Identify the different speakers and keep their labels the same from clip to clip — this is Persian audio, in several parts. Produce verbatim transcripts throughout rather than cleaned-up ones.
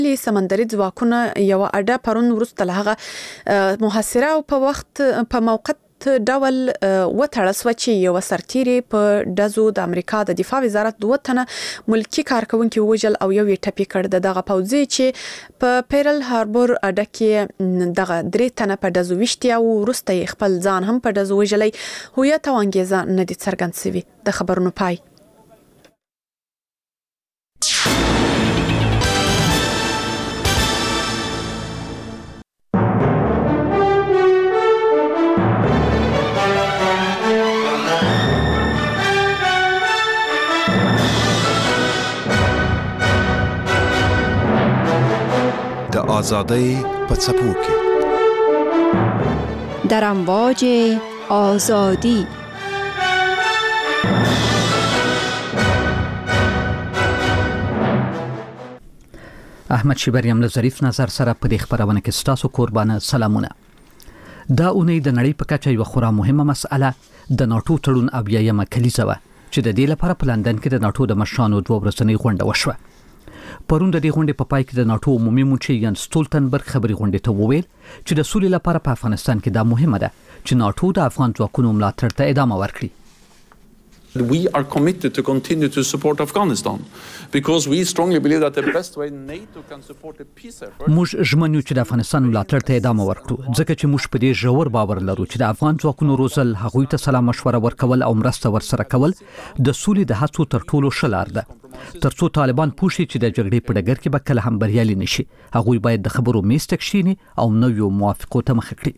Speaker 1: سمندري ځواکونه یو اډه پرون وروسته له هغه محاصره او په وخت په موقت ډول وتړل شوه چې یو سرتیری په ډزو د امریکا د دفاع وزارت دوه تنه ملکی کارکونکي وژل او یو یې ټپي کړ. د دغه پوځي چې په پیرل هاربور اډه کې دغه درې تنه په ډزو وشتي او وروسته یې خپل ځان هم په ډزو وژلی، هویت او انګیزه نه دي څرګند شوي. د خبرونو پای.
Speaker 2: آزادی په څپو کې
Speaker 3: در امواج آزادی.
Speaker 4: احمد شیبریم له ظریف نظر سره په دې خبرونه کې ستاسو قربانه سلامونه. دا اونۍ د نړۍ په کچه یو خورا مهمه مسأله د ناتو تړون اویایمه کلیزه وه چې د دې لپاره په لندن کې د ناتو د مشرانو دوه ورځنۍ غونډه وشوه. پرون د دې غونډې په پای کې د ناتو عمومي مشر یان سټولتنبرګ خبري غونډې ته وویل چې د سولې لپاره په افغانستان کې دا مهمه ده چې ناتو د افغان ځواکونو ملاتړ ته ادامه ورکړي.
Speaker 5: We are committed to continue to support Afghanistan because we strongly believe that the best way NATO can support a peace effort.
Speaker 4: موږ ژمنو چې د افغانستان ملاتړ ته ادامه ورکړو ځکه چې موږ په دې ژور باور لرو چې د افغان ځواکونو روزل، هغوی ته سلا مشوره ورکول او مرسته ورسره کول د سولې د هڅو تر ټولو ښه لار ده. ترڅو طالبان پوښي چې د جګړې په ډګر کې به کله هم بریالي نشي، هغوی باید د خبرو میز ته کښیني او نویو موافقو ته مخه کړي.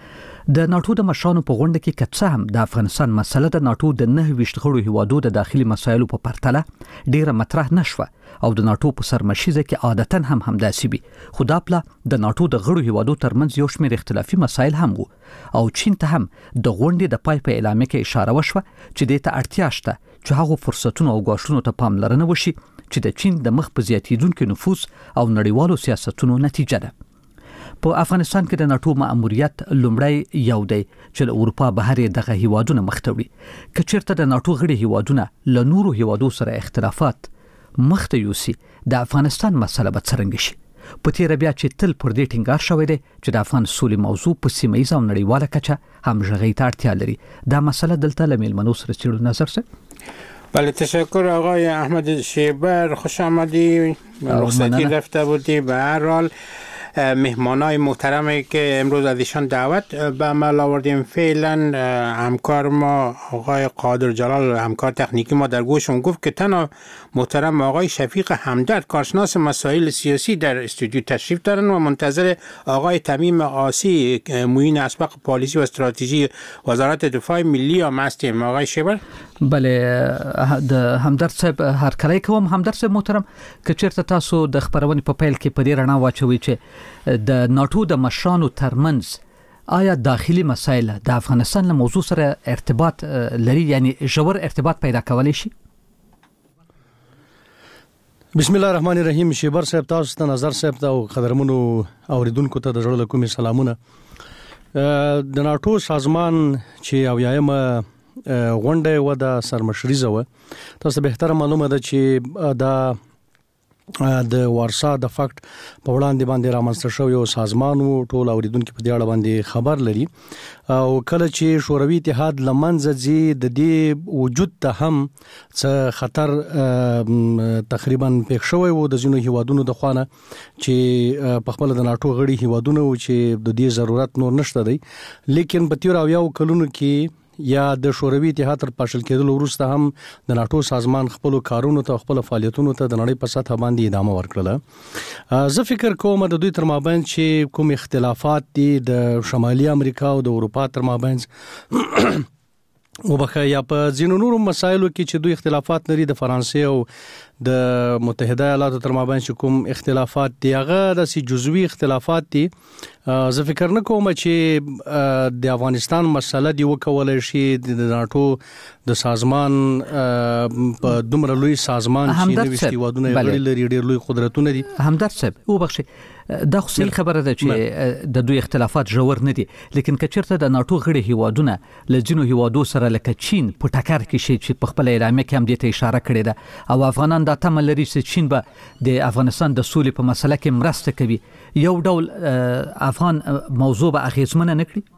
Speaker 4: د ناتو د مشرانو په غونډه کې که څه هم د افغانستان مسله د ناتو د نهه ویشت غړو هیوادو د داخلي مسایلو په پرتله ډیره مطرح نشوه او د ناتو په سرمشیزه کې عادتاً هم همداسې وي، خو دا پله د ناتو د غړو هیوادو ترمنځ یو شمېر اختلافي مسایل هم وو او چین ته هم د غونډې د پای په اعلامیه کې اشاره وشوه چې دې ته اړتیا شته چې هغو فرصتونو او ګواښونو ته پاملرنه وشي چې د چین د مخ په زیاتیدونکو نفوذ او نړیوالو سیاستونو نتیجه ده. په افغانستان کې د ناتو مأموریت لومړی یو دی چې له اروپا بهر دغه هیوادونه مخ ته وړي. که چیرته د ناتو غړي هیوادونه له نورو هیوادو سره اختلافات مخ ته یوسي، د افغانستان مسله به څرنګه شي؟ په تیره بیا چې تل پر دې ټینګار شوی دی چې د افغان سولې موضوع په سیمه ییزه او نړیواله کچه همغږۍ ته اړتیا لري. دا مسله دلته له میلمنو سره څېړو. نظر څه؟
Speaker 6: بله، تشکر آقای احمد شیبر، خوش آمدی. رخصتی رفته بودی. به هر حال مهمانای محترمی که امروز از ایشان دعوت به عمل آوردیم، فعلا همکار ما آقای قادر جلال، همکار تکنیکی ما در گوشم گفت که تنها محترم آقای شفیق همدرد، کارشناس مسائل سیاسی در استودیو تشریف دارن و منتظر آقای تمیم آسی، معین اسبق پالیسی و استراتژی وزارت دفاع ملی هم هستیم. آقای شیبر؟
Speaker 4: بله، د همدرد صاحب هرکلی کوم. همدرد صاحب محترم، که چیرته تاسو د خبرونې په پیل کې په دې رڼا واچوي چې د ناتو د مشرانو ترمنځ آیا داخلي مسایل د افغانستان له موضوع سره ارتباط لري، یعنی ژور ارتباط پیدا کولی شي؟
Speaker 7: بسم الله الرحمن الرحیم. شیبر صاحب، تاسو ته، نظر صاحب ته او قدرمنو اوریدونکو ته د زړه له کومې سلامونه. د ناتو سازمان چې اویایمه غونډه و د سرمشریزه و، تاسو به بهتره معلومه ده چې دا د وارسا د فاکت په وړاندې باندې رامنځته شوی یو سازمان و. ټول اوریدونکو په دې اړه باندې خبر لري او کله چې شوروي اتحاد لمنځه ځي، د دې وجود ته هم څه خطر تقریبا پېښ شوی و د ځینو هیوادونو د خوانه چې په خپل د ناتو غړي هیوادونه و چې د دې ضرورت نور نشته دی. لیکن په تیر اویاو کلونو کې یا د شوروي اتحاد تر پاشل کېدلو وروسته هم د ناتو سازمان خپل کارونو ته، خپل فعالیتونو ته د نړۍ په سطح باندې ادامه ورکړه. زه فکر کوم د دوی تر مابین چې کوم اختلافات دي د شمالي امریکا او د اروپا تر مابین وبخه یا په ځینو نورو مسایلو کې چې دوی اختلافات لري، د فرانسې او د متحده ایالاتو تر مابین چې کوم اختلافات دي، هغه داسې جزوي اختلافات دي. زه فکر نه کوم چې د افغانستان مسله دی وکولای شي د ناتو د سازمان په دومره لوی سازمان چې د وشتي وادونه لري، ډېر لوی قدرتونه دي.
Speaker 4: همدرد صاحب وبخښئ، دا خو صحیح خبره ده چې د دوی اختلافات ژور نه دي، لیکن که چیرته د ناتو غړي هیوادونه له ځینو هیوادو سره لکه چین په ټکر کې شي چې په خپل اعلامیه کې هم دې ته اشاره کړې ده او افغانان دا دا تمه لري چې چین به د افغانستان د سولې په مسله کې مرسته کوي، یو ډول افغان موضوع به اغیزمنه نه کړي؟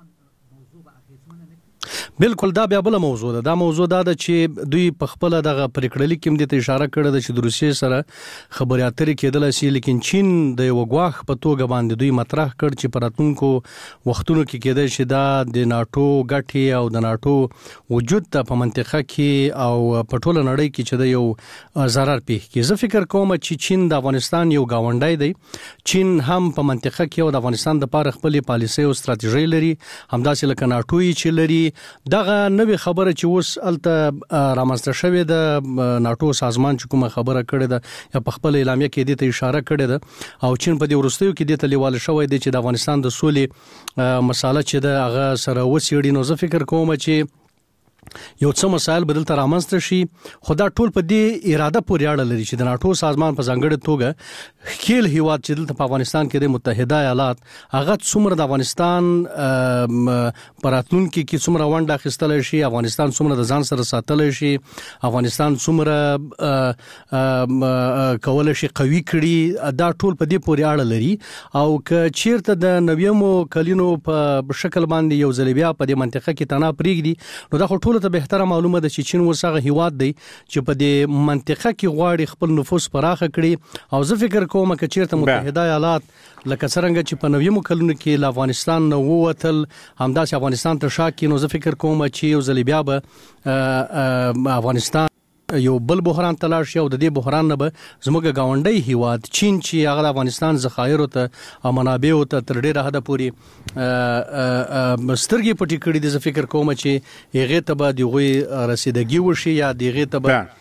Speaker 7: بالکل دا بیا بل موضوع ده. دا موضوع دا ده چې دوی په خپل دغه پریکړلي کې هم د اشاره کړې ده چې د روسیې سره خبرې اترې کېدل شي، لیکن چین د یو غواخ په توګه باندې دوی مطرح کړ چې په راتلونکو وختونو کې کېدای شي دا د ناتو ګټې او د ناتو وجود ته په منطقه کې او په ټوله نړۍ کې چې د یو ضرر پیښ کړي. زه فکر کوم چې چین د افغانستان یو گاونډی دی. چین هم په منطقه کې او د افغانستان د لپاره خپل پالیسي او ستراتیژي لري، همداسې لکه ناتو چې لري. دغه نوې خبره چې اوس الته رامنځته شوې ده، ناتو سازمان چې کومه خبره کړې ده یا په خپل اعلامیه کې دې ته اشاره کړې ده او چین په دې وروستیو کې دې ته لیواله شوی دی چې د افغانستان د سولې مساله چې ده هغه سره وڅېړي. نو زه فکر کوم چې یو څه مسایل بدل تر رامنځته شي، خو دا ټول په دې اراده پورې اړه لري چې د ناتو سازمان په ځانګړې توګه خیل هیواد چې دلته په افغانستان کې د متحده ایالات هغه څومره د افغانستان په راتلونکي کې څومره ونډه اخیستلی شي، افغانستان څومره د ځان سره ساتلی شي، افغانستان څومره کولی شي قوي کړي، دا ټول په دې پورې اړه لري. او که چیرته د نویمو کلونو په شکل باندې یو ځل بیا په دې منطقه کې تناو پرېږدي، نو دا خو ټول ته بهتره معلومه ده چې چین ورسره هیواد دی چې په دې منطقه کې غواړي خپل نفوذ پراخه کړي. او زه فکر کوم چې چیرته متحده ایالات لکه څنګه چې په نویمو کلونو کې له افغانستان نه ووتل همداسې افغانستان ته شا کړي، نو زه فکر کوم چې یو ځل بیا به افغانستان یو بل بحران ته لاړ شي او د دې بحران نه به زموږ گاونډی هیواد چین چې هغه د افغانستان ذخایرو ته او منابعو ته تر ډیره حده پورې سترګې پټې کړي دي. زه فکر کوم چې هغې ته به د هغوی رسیدګي وشي یا د هغې ته به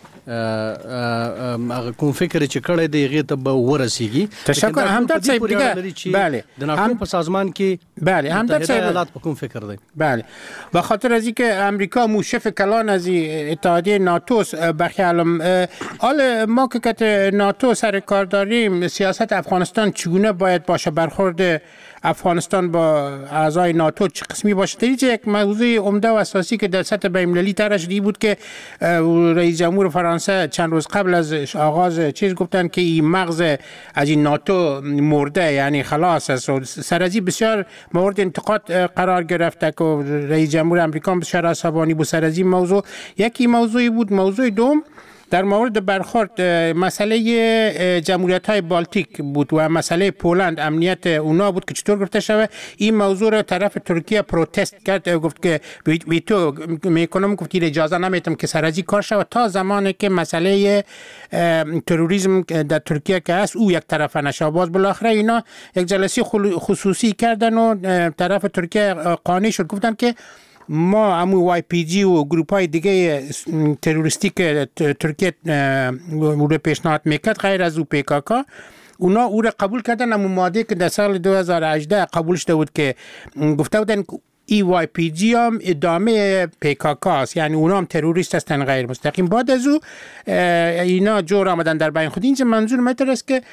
Speaker 7: هغه کوم فکر چې کړی دی هغې ته به ورسیږي.
Speaker 6: تشکر همدرد صاحب. دیگه بله
Speaker 7: د ناتو په سازمان کې
Speaker 6: بله همدرد صاحب
Speaker 7: ایالات په کوم فکر دی؟
Speaker 6: بله به خاطر از اینکه امریکا موشف کلان از اتحادیه ناتو بخیالم حال ما که که ناتو سر کار داریم سیاست افغانستان چگونه باید باشه، برخورد افغانستان با اعضای ناتو چه قسمی باشه. دیگه یک موضوع عمده و اساسی که در سطح بین‌المللی طرح شده بود که رئیس جمهور فرانسه چند روز قبل از آغاز چیز گفتن که این مغز از این ناتو مرده، یعنی خلاص است. سر از این بسیار مورد انتقاد قرار گرفته که رئیس جمهور امریکا بسیار عصبانی بود سر از این موضوع. یکی موضوعی بود. موضوع دوم در مورد برخورد مسئله جمهوریت‌های بالتیک بود و مسئله پولند امنیت اونا بود که چطور گفته شده این موضوع رو طرف ترکیه پروتست کرد، گفت که ویتو میکنم، گفت اجازه نمیتم که سرازی کار شود تا زمانی که مسئله تروریسم در ترکیه که هست او یک طرفه نشه. باز بالاخره اینا یک جلسه خصوصی کردن و طرف ترکیه قانع شد، گفتن که ما همون وای پی جی و گروپ های دیگه تروریستی که ترکیه رو پیشنهاد میکرد غیر از او پیکاکا اونا او را قبول کردن. همون ماده که در سال دو هزار و هجده قبول شده بود که گفته بودن ای وای پی جی هم ادامه پیکاکا است، یعنی اونا هم تروریست هستن غیر مستقیم. بعد از او اینا جور آمدن در بین خود. اینجا منظور متر است که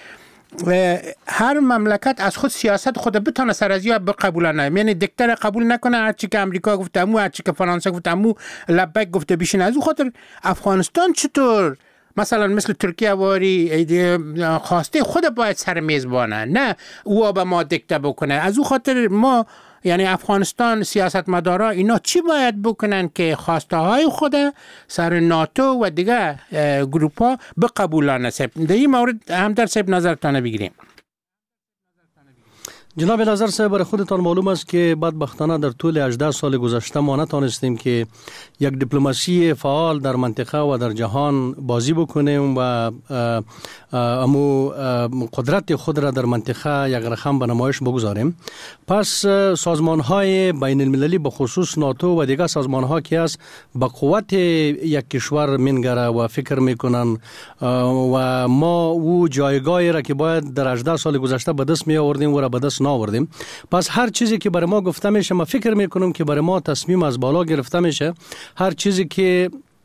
Speaker 6: هر مملکت از خود سیاست خود بتونه سرازی بقبولانه، یعنی دکتر قبول نکنه هر چی که امریکا گفته مو، هر چی که فرانسه گفته مو لبک گفته بشین. از اون خاطر افغانستان چطور مثلا مثل ترکیه واری خواسته خود باید سر میزبانه، نه او به ما دکته بکنه. از اون خاطر ما یعنی افغانستان سیاستمدارا اینا چی باید بکنن که خواسته های خود سر ناتو و دیگه گروپ ها بقبولانه. در این مورد همدرد صاحب نظرتان بگیریم.
Speaker 7: جناب نظر صاحب، برای خودتان معلوم است که بدبختانه در طول هجده سال گذشته ما نتانستیم که یک دیپلماسی فعال در منطقه و در جهان بازی بکنیم و امو قدرت خود را در منطقه یک رقم به نمایش بگذاریم. پس سازمان های بین المللی به خصوص ناتو و دیگر سازمان ها که است به قوت یک کشور منگره و فکر میکنن و ما او جایگاهی را که باید در هجده سال گذشته به دست می آوردیم و را به دست ناوردیم. پس هر چیزی که برای ما گفته میشه، ما فکر میکنم که برای ما تصمیم از بالا گرفته میشه. هر چیزی که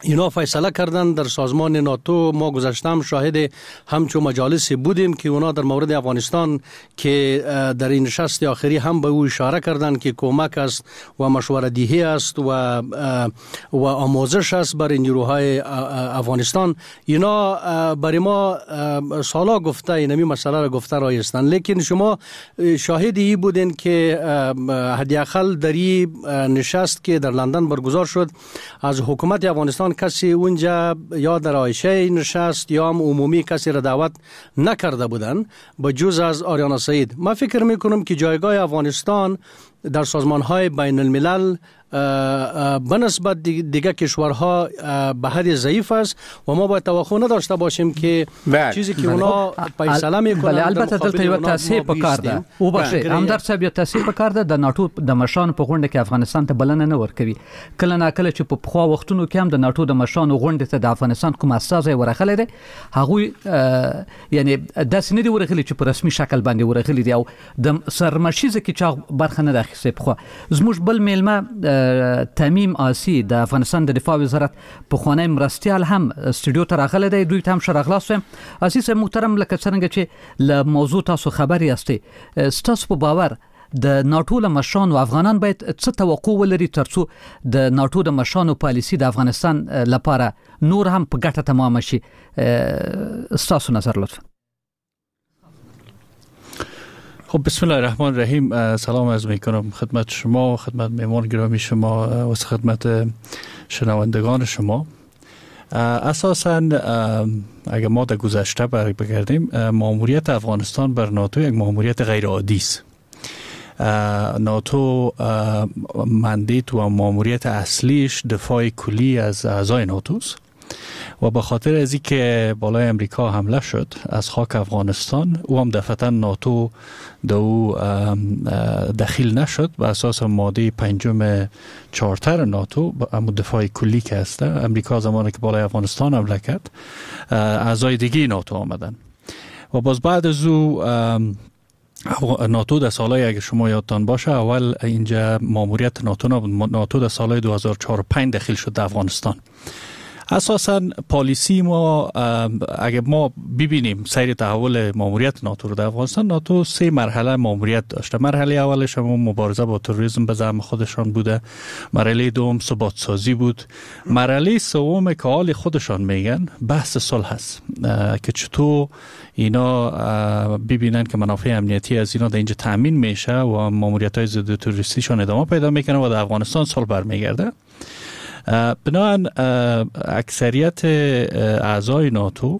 Speaker 7: اینا فیصله کردن در سازمان ناتو. ما گذشته هم شاهد همچون مجالسی بودیم که اونا در مورد افغانستان که در این نشست آخری هم به او اشاره کردن که کمک است و مشوره دهی است و و آموزش است برای نیروهای افغانستان. اینا برای ما سالا گفته اینمی مسئله را گفته رایستن، لیکن شما شاهدی بودین که حداقل در این نشست که در لندن برگزار شد از حکومت افغانستان کسی اونجا یا در عایشه نشست یا هم عمومی کسی را دعوت نکرده بودن به جز از آریانا سعید. من فکر میکنم که جایگاه افغانستان در سازمان‌های بین الملل به نسبت دیگه کشورها به حد ضعیف است و ما باید توقع نداشته باشیم که چیزی که اونا فیصله میکنن.
Speaker 4: بله البته دلته یو تاسیس پکار ده او باشه همدار صاحب یو تاسیس پکار ده د ناتو د مشان په غونډه کې افغانستان ته بلنه نه ورکوي. کله نا کله چې په خوا وختونو کې هم د ناتو د مشان غونډه ته د افغانستان کوم اساسه ورغلې ده هغه یعنی داس نه دی ورغلي چې په رسمي شکل باندې ورغلي دی او د سرمشيزه کې چا برخه نه داخسه په خوا زموږ بل میلمه تمیم آسی د افغانستان د دفاع وزارت په خوانی مرستيال هم استودیو ته راغله دی. دوی ته هم شرغلاسم اساس محترم لکه څنګه چې له موضوع تاسو خبري یاستئ ستاسو په باور د ناتو له مشان او افغانان باید څه توقع ولري ترڅو د ناتو د مشان او پالیسی د افغانستان لپاره نور هم په ګټه تمام شي؟ ستاسو نظر لطفا.
Speaker 8: خب بسم الله الرحمن الرحیم. سلام عرض میکنم خدمت شما، خدمت مهمان گرامی شما و خدمت شنوندگان شما. اساساً اگر ما در گذشته بگردیم ماموریت افغانستان بر ناتو یک ماموریت غیر عادی است. ناتو مندیت و ماموریت اصلیش دفاع کلی از اعضای ناتو است و به خاطر از اینکه بالای امریکا حمله شد از خاک افغانستان او هم دفعتا ناتو دو دخیل نشد به اساس ماده پنجم چارتر ناتو اما دفاع کلی که هسته. امریکا زمانی که بالای افغانستان حمله کرد اعضای دیگه ناتو آمدن و باز بعد از او ناتو در سالهای اگر شما یادتان باشه اول اینجا ماموریت ناتو نبود. ناتو در سالهای دو هزار و چهار و پنج دخیل شد در افغانستان. اساساً پالیسی ما اگر ما ببینیم سیر تحول ماموریت ناتو رو در افغانستان، ناتو سه مرحله ماموریت داشته. مرحله اولش هم مبارزه با تروریسم به زعم خودشان بوده، مرحله دوم ثبات سازی بود، مرحله سوم که حال خودشان میگن بحث صلح است که چطور اینا ببینن که منافع امنیتی از اینا در اینجا تامین میشه و ماموریت های ضد تروریستیشان ادامه پیدا میکنه و در افغانستان صلح برمیگرده. بنابراین اکثریت اعضای ناتو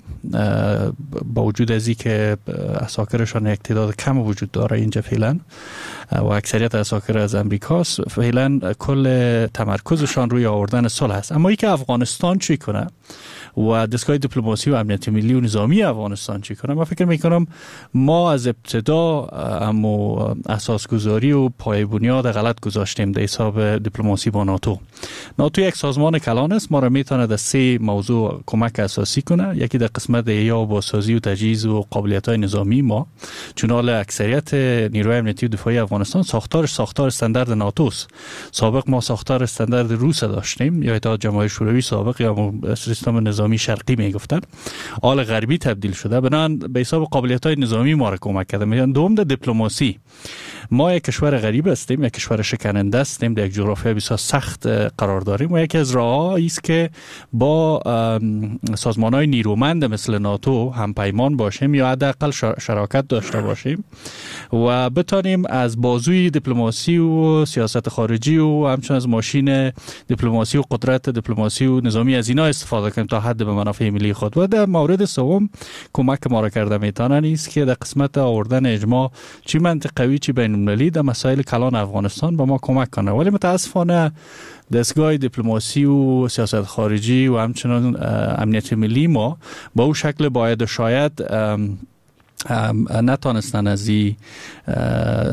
Speaker 8: با وجود از این که اساکرشان یک تعداد کم وجود داره اینجا فعلا و اکثریت اساکر از امریکاست، فعلا کل تمرکزشان روی آوردن صلح است. اما ای که افغانستان چی کنه و دستگاه دیپلماسی و امنیت ملی و نظامی افغانستان چی کنه، من فکر میکنم ما از ابتدا اما اساسگذاری و پای بنیاد غلط گذاشتیم در حساب دیپلماسی با ناتو. ناتو یک سازمان کلان است، ما را میتونه در سه موضوع کمک اساسی کنه. یکی در قسمت احیا و بازسازی و تجهیز و قابلیت های نظامی ما، چون حال اکثریت نیروهای امنیتی و دفاعی افغانستان ساختارش ساختار استاندارد ناتو است. سابق ما ساختار استاندارد روس داشتیم یا اتحاد جماهیر شوروی سابق یا سیستم نظامی شرقی میگفتن، حال غربی تبدیل شده. بنان به حساب قابلیت های نظامی ما را کمک کرده. میگن دوم در دیپلماسی ما یک کشور غریب هستیم، یک کشور شکننده هستیم، در یک جغرافیای بسیار سخت قرار داریم و یکی از راه‌هایی است که با سازمان‌های نیرومند مثل ناتو هم پیمان باشیم یا حداقل شراکت داشته باشیم و بتانیم از بازوی دیپلماسی و سیاست خارجی و همچنین از ماشین دیپلماسی و قدرت دیپلماسی و نظامی از اینا استفاده کنیم تا حد به منافع ملی خود. و در مورد سوم کمک ما را کرده میتونه نیست که در قسمت آوردن اجماع چی منطقوی چی بین المللی در مسائل کلان افغانستان به ما کمک کنه. ولی متاسفانه دستگاه دیپلماسی و سیاست خارجی و همچنان امنیت ملی ما با او شکل باید شاید نتانستن از این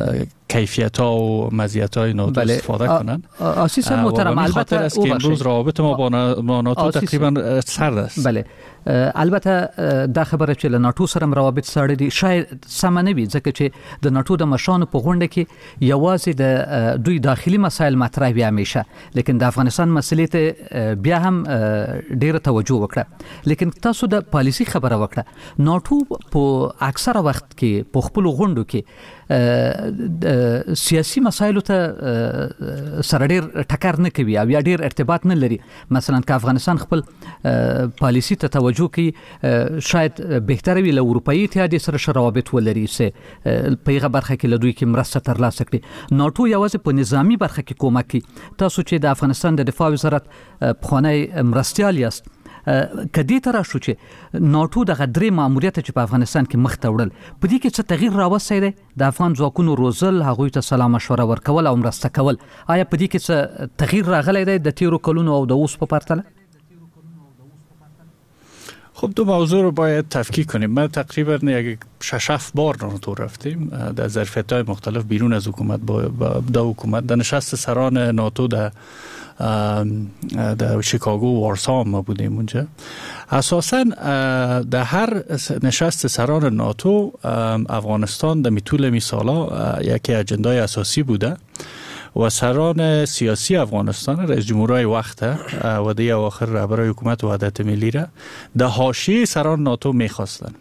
Speaker 8: کیفیت‌ها و مزیت‌های ناتو
Speaker 4: بله.
Speaker 8: استفاده کنن.
Speaker 4: آسیس محترم،
Speaker 8: البته است که امروز رابطه ما با ناتو تقریبا سرد است.
Speaker 4: بله. البته دا خبره چې له ناتو سره روابط سره دي شاید سم نه وي، ځکه چې د ناتو د مشرانو په غونډه کې یوازې د دوی داخلي مسایل مطرح وي همیشه، لیکن د افغانستان مسلې ته بیا هم ډیره توجه وکړه. لیکن تاسو د پالیسی خبره وکړه. ناتو په اکثره وخت کې په خپل غونډو کې سیاسي مسایلو ته سره ډیر ټکر نه کوي او یا ډیر ارتباط نه لري. مثلا که افغانستان خپل پالیسی ته توجه کوي شاید بهتره وي له اروپאי اتحادیې سره روابط ولري چې په هغه برخه کې له دوی کې مرسته ترلاسه کړي. ناتو یوازې په نظامی برخه کې کومک کوي. تاسو چې د افغانستان د دفاع وزارت پخوانی مرستیال یاست، کدی تر شو چې ناتو د غدري ماموریت چې په افغانستان کې مخ ته وړل په دې کې څه تغییر راوستي دی؟ د افغان ځواکونو روزل، هغوی ته سلام مشوره ورکول او مرسته کول، آیا په دې کې څه تغییر راغلی دی د تیرو کلونو او د اوس په پرتله؟
Speaker 8: خب دو موضوع رو باید تفکیک کنیم. ما تقریبا یک شش هفت بار ناتو رفتیم در ظرفیت‌های مختلف بیرون از حکومت با دا حکومت. در نشست سران ناتو در در شیکاگو و وارسا ما بودیم اونجا. اساساً در هر نشست سران ناتو افغانستان در طول می سالا یکی اجندای اساسی بوده و سران سیاسی افغانستان، رئیس جمهورای وقت و دیگه اواخر رهبرای حکومت وحدت ملی را در حاشیه سران ناتو میخواستن.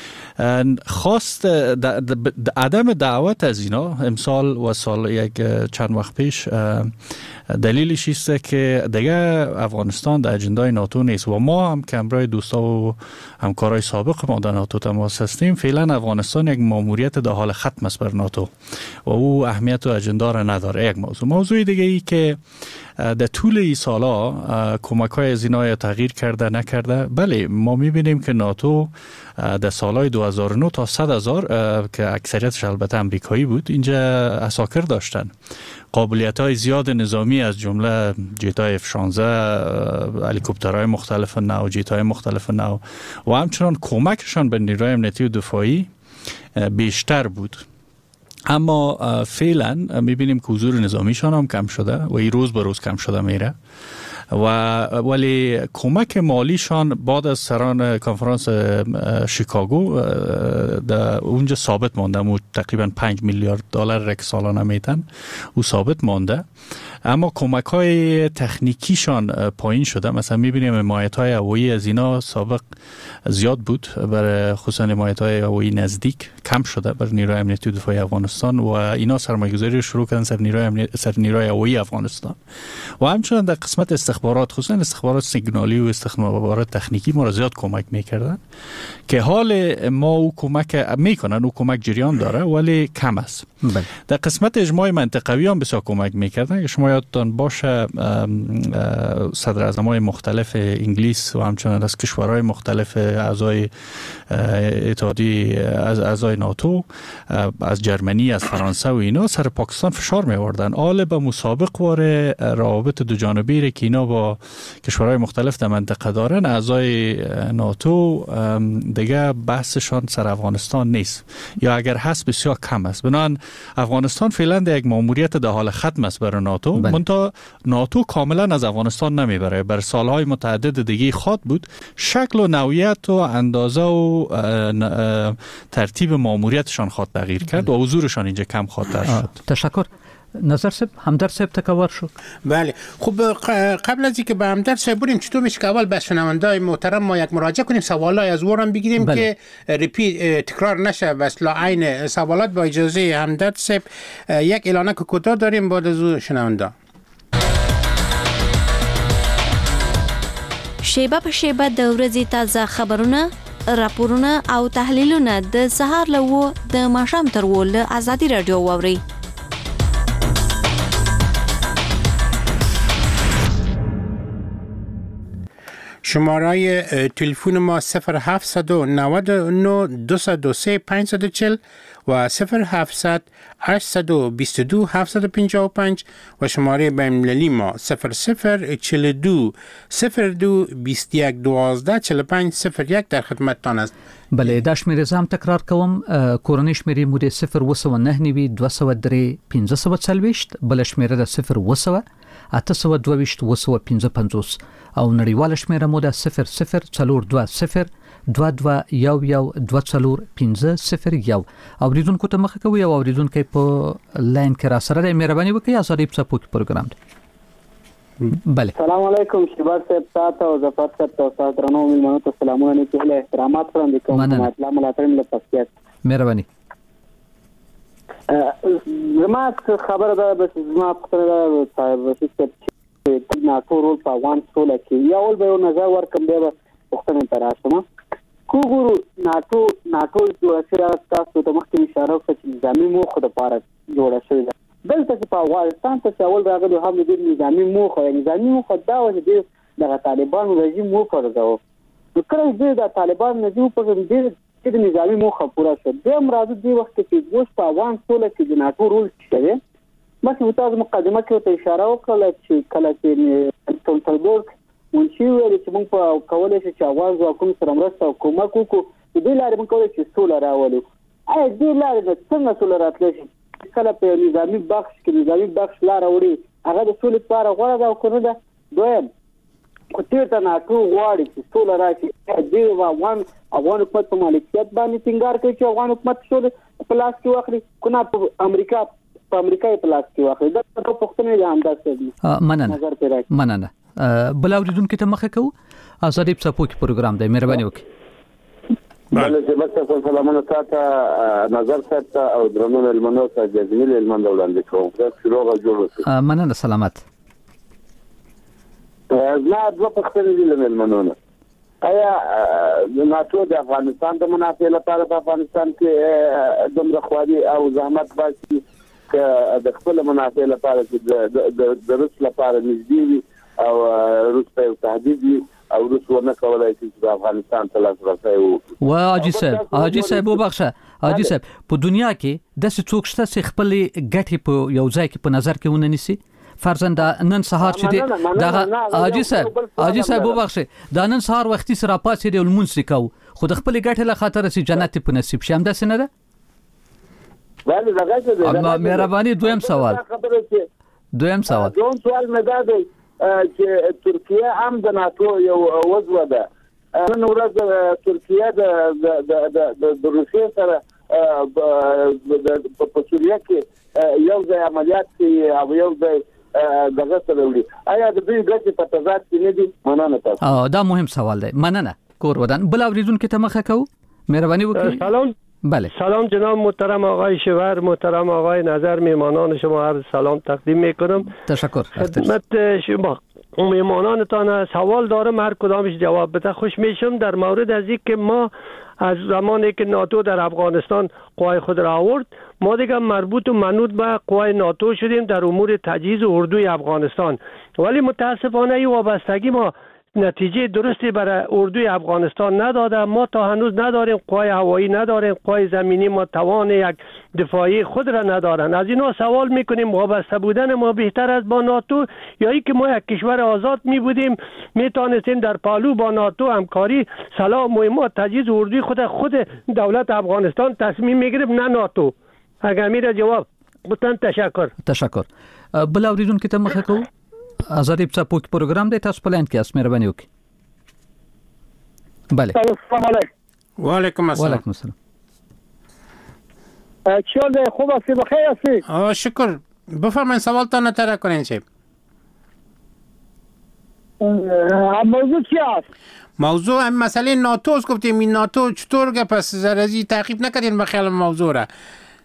Speaker 8: خواست عدم دعوت از اینا امسال و سال یک چند وقت پیش دلیلش است که دیگه افغانستان در اجندای ناتو نیست و ما هم که همراه دوستا و همکارای سابق ما در ناتو تماس هستیم. فعلا افغانستان یک ماموریت در حال ختم است بر ناتو و او اهمیت و اجندا را نداره. یک موضوع موضوع دیگه ای که در طول این سالا کمک های از اینا تغییر کرده نکرده. بله ما میبینیم که ناتو در سالهای دو هزار و نه تا صد هزار که اکثریتش البته امریکایی بود اینجا اساکر داشتن، قابلیت های زیاد نظامی از جمله جیت های اف شانزده، هلیکوپترهای مختلف نو، جیت های مختلف نو و همچنان کمکشان به نیروی امنیتی و دفاعی بیشتر بود. اما فعلا میبینیم که حضور نظامیشان هم کم شده و این روز به روز کم شده میره و ولی کمک مالیشان بعد از سران کنفرانس شیکاگو در اونجا ثابت مانده. مو تقریبا پنج میلیارد دلار که سالانه میتن او ثابت مانده، اما کمک های تکنیکیشان پایین شده. مثلا میبینیم حمایت های هوایی از اینا سابق زیاد بود، برای خصوصا حمایت های هوایی نزدیک کم شده بر نیروی امنیتی و دفاعی افغانستان و اینا سرمایه‌گذاری شروع کردن سر نیروی امنیتی سر نیروی هوایی افغانستان و همچنین در قسمت استخبارات، خصوصا استخبارات سیگنالی و استخبارات تکنیکی ما را زیاد کمک میکردن که حال ما او کمک میکنن، او کمک جریان داره ولی کم است. بله. در قسمت اجماع منطقوی هم بسیار کمک میکردن که شما یادتان باشه صدر اعظم‌های مختلف انگلیس و همچنین از کشورهای مختلف اعضای اتحادیه از اعضای ناتو، از جرمنی، از فرانسه و اینا سر پاکستان فشار می‌آوردن آل به مسابق واره روابط دو جانبی که اینا با کشورهای مختلف در منطقه دارن. اعضای ناتو دیگه بحثشان سر افغانستان نیست یا اگر هست بسیار کم است. بنابراین افغانستان فعلا در یک ماموریت در حال ختم است برای ناتو. منتها ناتو کاملا از افغانستان نمیبره، بر سالهای متعدد دیگه خواد بود. شکل و نوعیت و اندازه و ترتیب ماموریتشان خواد تغییر کرد و حضورشان اینجا کم خاطر شد.
Speaker 4: تشکر. نظر صاحب، همدرد صاحب تکوار شد.
Speaker 6: بله خب قبل از اینکه به همدرد صاحب بریم چطور میشه که اول به شنونده‌های محترم ما یک مراجعه کنیم، سوالای از ورم بگیریم بله. که ریپیت تکرار نشه بس لا عین سوالات. با اجازه همدرد صاحب یک اعلانه که کوتاه داریم بعد از شنونده.
Speaker 9: شیبه په شیبه د ورځې تازه خبرونه، راپورونه او تحلیلونه د سهار له د ماښام تر و له ازادي رادیو واوري.
Speaker 6: شماره تلفن ما صفر هفت نه نه دو صفر سه پنج چهار صفر و صفر هفتصد هشتصد و بیست و دو هفتصد و پنجاه و پنج و شماره بین‌المللی ما صفر صفر چهل و دو صفر دو بیست و یک دوازده چهل و پنج صفر یک در خدمتتان است.
Speaker 4: بله دا شمیرې زام تکرار کوم کورنۍ شمیرې مو د صفر وسو نه نیوي دوه سوه درې پنځه سوه څلوېښت بل شمیره د صفر وسو اته سوه دوه ویشت وسو پنځه پنځوس او نړیواله شمیره مو د صفر صفر څلور دوه صفر دوه دوه یو یو دوه څلور پنځه صفر یو اوریدونکو ته مخه کوي او اوریدونکو په لاین کې را سره د مهرباني وکړئ ازادي په پوک پروګرام دی بله
Speaker 10: سلام علیکم شباب صاحب تاسو او زفات صاحب تاسو درنو ملمنو ته سلامونه نه کله احترامات وړاندې کوم مطلب ملاتړ مل پسکیات
Speaker 4: مهرباني
Speaker 10: زما خبره ده بس زما خبره صاحب چې ناتو رول په افغان سوله کې یو ول به نظر ورکم دی وختونه تر اسمه کوګورو ناتو ناتو د سره تاسو ته مخکې اشاره وکړه چې نظامی موخه د پاره جوړه شوې ده دلته چې په افغانستان ته اول راغلو هم د نظامی موخه نظامی موخه دا و چې د طالبان رژیم مو فرضاو نو کله چې د طالبان رژیم په دې چې د نظامی موخه پوره شو د امراض دی وخت کې اوس په افغان سوله کې د ناتو رول شوی مخکې تاسو مقدمه کې ته اشاره وکړه چې کله چې ټولټلبورګ ونشي ویل چې موږ په کولای شو چې اواز وکړو سره مرسته او کومک وکړو د دې لارې موږ کولای شو سوله راولو اې دې لارې د څنګه سوله راتلی شي کله په نظامی بخش کې نظامی بخش لار وړي هغه د سولې لپاره غوړه ده او کنه ده دویم کته ته ناتو غواړي چې سوله راشي دې افغان افغان حکومت په مالکیت باندې ټینګار کوي چې افغان حکومت سوله په لاس کې واخلي کنه په امریکا په امریکا په لاس کې واخلي دا په پښتنې د همداسې
Speaker 4: مننه مننه بل اوریدونکو ته مخه کو ازادي په پوک پروګرام دی مهرباني وکړئ
Speaker 11: بله چې مکتب سلامونه تاسو نظر سات او درنو ملمنو ته جزمیل ملمن وړاندې کوم دا شروع جوړ
Speaker 4: مننه سلامت
Speaker 11: زما د پښتنې د ملمنونو آیا ناتو د افغانستان د منافع لپاره په افغانستان کې دومره خواري او زحمت باسي د خپل منافع لپاره چې د روس لپاره نږدې وي او روس په تهدید وي او روس ونه کولای شي چې افغانستان ته لاس ورسوي و
Speaker 4: حاجی صاحب حاجی صاحب وبخښه حاجی صاحب په دنیا کې د څوک شته چې خپل ګټي په یو ځای کې په نظر کې ونه نیسي فرضاً دا نن سهار چې دا حاجی صاحب حاجی صاحب وبخښه دا نن سهار وختي سره پاتې دی المونس وکاو خو د خپل ګټه له خاطر چې جنت په نصیب شي هم داسې نه ده
Speaker 11: بله دغه
Speaker 4: اما مهرباني دویم سوال دویم سوال
Speaker 11: دویم سوال مې دا دی چې ترکیه هم د ناتو یو عضو ده نن ورځ ترکیه د د روسیې سره په سوریه کې یو ځای عملیات کوي او یو ځای دغه سره وړي آیا د دوی ګټې په تضاد کې نه دي مننه تاسو
Speaker 4: دا مهم سوال دی مننه کور ودان بل اوریدونکو ته مخه کو مهرباني وکړئ
Speaker 12: سلام
Speaker 4: بله
Speaker 12: سلام جناب محترم آقای شور محترم آقای نظر میهمانان شما عرض سلام تقدیم میکنم
Speaker 4: تشکر
Speaker 12: خدمت شما میهمانانتان سوال دارم هر کدامش جواب بده خوش میشم در مورد از این که ما از زمانی که ناتو در افغانستان قوای خود را آورد ما دیگه مربوط و منوط به قوای ناتو شدیم در امور تجهیز اردوی افغانستان ولی متاسفانه این وابستگی ما نتیجه درستی برای اردوی افغانستان نداده ما تا هنوز نداریم قوای هوایی نداریم قوای زمینی ما توان یک دفاعی خود را ندارن از اینا سوال میکنیم وابسته بودن ما بهتر از با ناتو یا ای که ما یک کشور آزاد می بودیم میتونستیم در پالو با ناتو همکاری سلاح مهمات تجهیز اردوی خود خود دولت افغانستان تصمیم میگیریم نه ناتو اگر میره جواب بودن تشکر
Speaker 4: تشکر بل اوریدونکو ته مخه کو ازادي په پوک پروګرام دی تاسو په لاین کې اس مهرباني وکړئ بله
Speaker 10: السلام علیکم
Speaker 6: وعلیکم السلام
Speaker 4: وعلیکم السلام
Speaker 10: چطور خوب هستی بخیر هستی
Speaker 6: آه شکر بفرمایید سوالتان مطرح کنین چه
Speaker 10: موضوع چی است
Speaker 6: موضوع مسئله ناتو است گفتیم این ناتو چطور که پس زرزی تعقیب نکردین بخیال موضوع را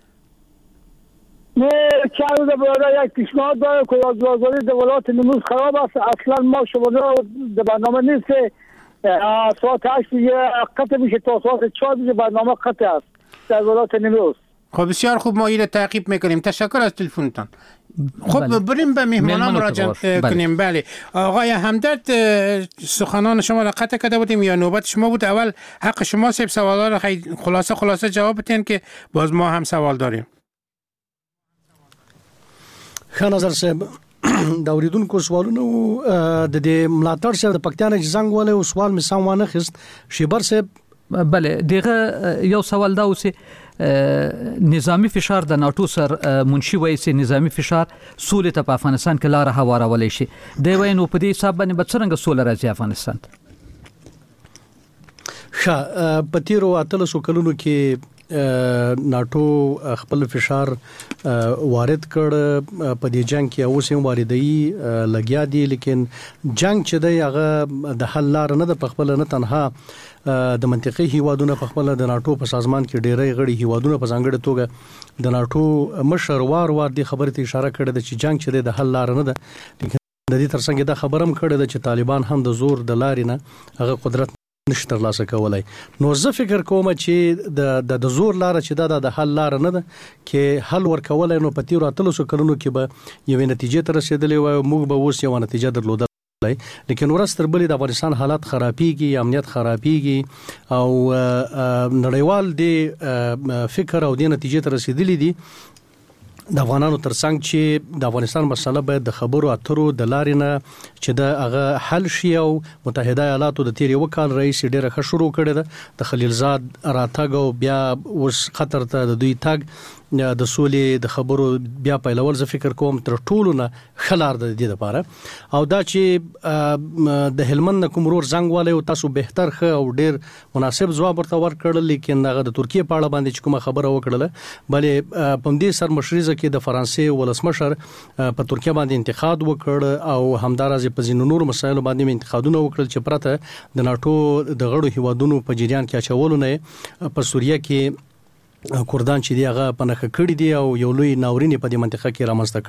Speaker 10: نه چند روز برای یک پیشنهاد داره که از وزارت دولت نموز خراب است اصلا ما شما در برنامه نیست ساعت هشت قطع میشه تا ساعت چهار دیگه برنامه قطع است در ولایت نیمروز
Speaker 6: خب بسیار خوب ما این تعقیب میکنیم تشکر از تلفنتان خب بریم به مهمانان مراجعه کنیم بله آقای همدرد سخنان شما را قطع کرده بودیم یا نوبت شما بود اول حق شما سب سوالا را خلاصه خلاصه جواب بدین که باز ما هم سوال داریم
Speaker 7: خان نظر صاحب دا اوریدونکو سوالونه د دې ملاتړ صاحب د پکتیان چې زنګ ولې او سوال مې سم وانه خست شیبر صاحب
Speaker 4: بله دغه یو سوال دا اوسه نظامی فشار د ناتو سر منشي وایي چې نظامی فشار سولې ته په افغانستان کې لار هوارولای شي دی وایي نو په دې حساب باندې به څنګه سوله راځي افغانستان ته
Speaker 7: ښه په تیرو اتلسو کلونو کې ناتو خپل فشار وارد کړ په دې جنگ کې اوس هم واردي لګیا دي لیکن جنگ چې دی هغه د حل لار نه د خپل نه تنها د منطقي هیوادونو په خپل د ناتو په سازمان کې ډېرې غړي هیوادونو په ځانګړي توګه د ناتو مشر وار وار د خبرې ته اشاره کړې ده چې جنگ چې د حل لار نه ده لیکن د دې ترڅنګ دا خبرم کړې ده چې طالبان هم د زور د لارې نه هغه قدرت نشته ترلاسه کولای. نو زه فکر کوم چې د د زور لار چې دا د حل لار نه ده کې حل ورکولای نو په تیرو اتلسو کلونو کې به یوې نتیجې ته رسیدلې وای موږ به اوس یو نتیجه درلودلای لیکن ورستر بلې د افغانستان حالات خرابېږي امنیت خرابېږي او نړیوال دی فکر او د نتیجې ته رسیدلې دي د افغانانو ترڅنګ چې د افغانستان مسله باید د خبرو اترو د لارې نه چې د هغه حل شي او متحده ایالاتو د تیری وکال رئیس ډیره ښه شروع کړې ده د خلیلزاد راتګ او بیا اوس خطر ته د دوی تګ د سولې د خبرو بیا پیلول زه فکر کوم تر ټولو نه خلار د دې لپاره او دا چې د هلمند کوم رور زنګ والي او تاسو بهتر خ او ډیر مناسب ځواب ورته ورکړل لیکن هغه د ترکیه په اړه باندې کومه خبره وکړله بلې په دې سر مشرزه کې د فرانسې ولسمشر په ترکیه باندې انتقاد وکړ او همدارز په ځینو نور مسایلو باندې انتقادونه وکړل چې پرته د ناتو د غړو هیوادونو په جریان کې اچولو نه په سوریه کې کردان چې دی هغه پنهخه کړی دی او یو لوی ناورین په دې منطقه کې رامنځته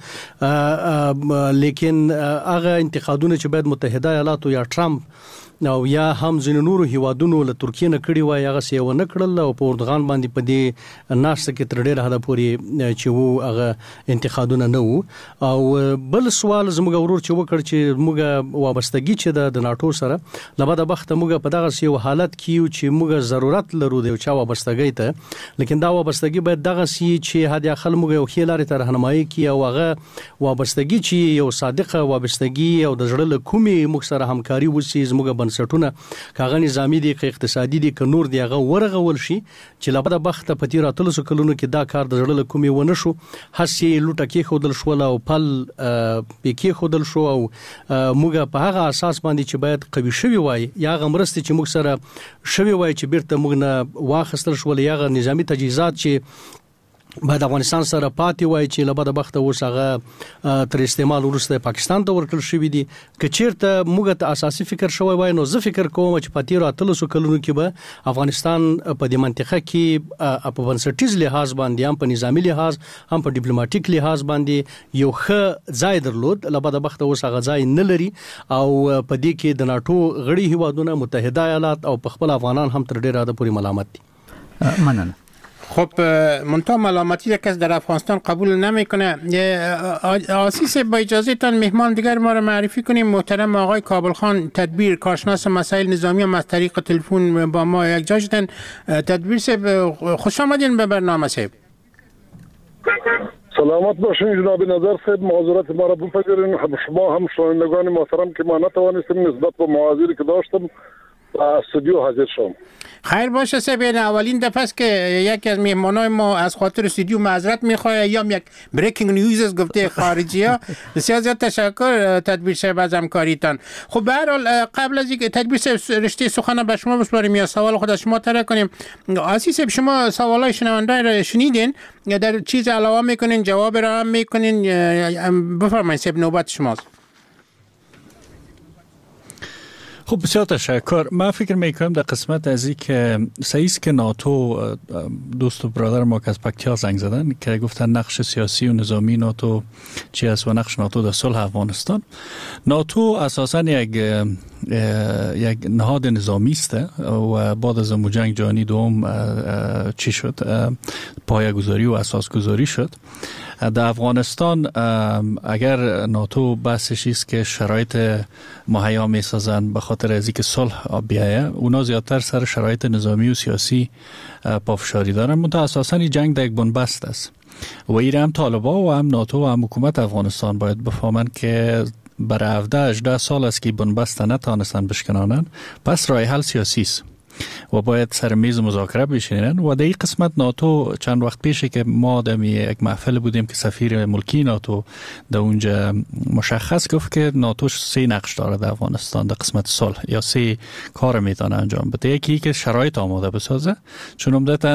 Speaker 7: کړی وو لیکن هغه انتقادونه چې باید متحده ایالاتو یا ټرمپ او یا هم ځینو نورو هیوادونو له ترکیه نه کړی وای هغه سی و نه کړل او په اردغان باندې په دې ناشته کې تر ډیره حد پورې چې وو هغه انتقادونه نه وو او بل سوال زموږ ورور چې وکړ چې موږ وابستګي چې د ناتو سره لبا د بخت موږ په دغه سی حالت کې چې موږ ضرورت لرو د چا وابستګي ته لیکن دا وابستګي باید دغه سی چې هدا خل موږ یو خیلاره تر راهنمایي کی او هغه وابستګي چې یو صادقه وابستګي او د جړل کومي موږ سره همکاري وسی زموږ سټونه کاغه نظامی دي که اقتصادي دي که نور دی هغه ورغول شي چې لپاره بخت په تیر اتلسو کلونو کې دا کار د جړل کومي ونه شو هسي لوټه کې خودل شو او پل پکې خودل شو او موږ په هغه اساس باندې چې باید قوي شوی وای یا غمرست چې موږ سره شوی وای چې بیرته موږ نه واخستل شو یا نظامی تجهیزات چې بعد افغانستان سره پاتې وای چې لبا د بخت اوس هغه تر استعمال ورسته پاکستان ته ورکل شوې دي کچیرته موږ ته اساسي فکر شوی وای نو زه فکر کوم چې په تیر اتلسو کلونو کې به افغانستان په دې منطقه کې په بنسټیز لحاظ باندې هم په نظامی لحاظ هم په ډیپلوماټیک لحاظ باندې یو ښه ځای درلود لبا د بخت اوس هغه ځای نه لري او په دې کې د ناتو غړي هیوادونه متحده ایالات او په خپل افغانان هم تر ډیره د پوری ملامت دي
Speaker 6: مننه خب منتها ملامتی را کس در افغانستان قبول نمیکنه. آسیس با اجازه تان مهمان دیگر ما را معرفی کنیم. محترم آقای کابل خان تدبیر کارشناس مسائل نظامی هم از طریق تلفن با ما یک جا شدن. تدبیر صاحب خوش آمدین به برنامه صاحب.
Speaker 13: سلامت باشین جناب نظر صاحب معذرت ما را بپذیرین شما هم شنوندگان محترم که ما نتوانستیم نسبت به مواضیعی که داشتم استودیو حاضر شدم.
Speaker 6: خیر باشه صاحب اولین دفعه است که یکی از مهمانای ما از خاطر استودیو معذرت میخواد یا یک بریکینگ نیوز گفته خارجی ها. بسیار زیاد تشکر تدبیر صاحب از همکاریتان. خب به هر حال قبل از اینکه تدبیر صاحب رشته سخن به شما بسپاریم یا سوال خود از شما طرح کنیم عزیز صاحب شما سوالای شنونده را شنیدین در چیز علاوه میکنین جواب را هم میکنین بفرمایید صاحب نوبت شماست.
Speaker 8: خب بسیار تشکر. من فکر میکنم در قسمت از این که سعیست که ناتو دوست و برادر ما که از پکتیا زنگ زدن که گفتن نقش سیاسی و نظامی ناتو چی است و نقش ناتو در صلح افغانستان. ناتو اساساً یک یک نهاد نظامی است و بعد از جنگ جهانی دوم چی شد پایه‌گذاری و اساسگذاری شد. در افغانستان اگر ناتو بحثش است که شرایط مهیا میسازن به خاطر از اینکه صلح بیایه اونا زیادتر سر شرایط نظامی و سیاسی پافشاری دارن منتها اساساً این جنگ در یک بنبست است و این هم طالبان و هم ناتو و هم حکومت افغانستان باید بفهمن که برای هفده هجده سال است که بنبست نتانستن بشکنانن پس راه حل سیاسی است و باید سر میز مذاکره بشینن. و در این قسمت ناتو چند وقت پیشه که ما در یک محفل بودیم که سفیر ملکی ناتو در اونجا مشخص گفت که ناتو سه نقش داره در افغانستان در قسمت صلح، یا سه کار میتونه انجام بده. یکی که شرایط آماده بسازه، چون عمدتاً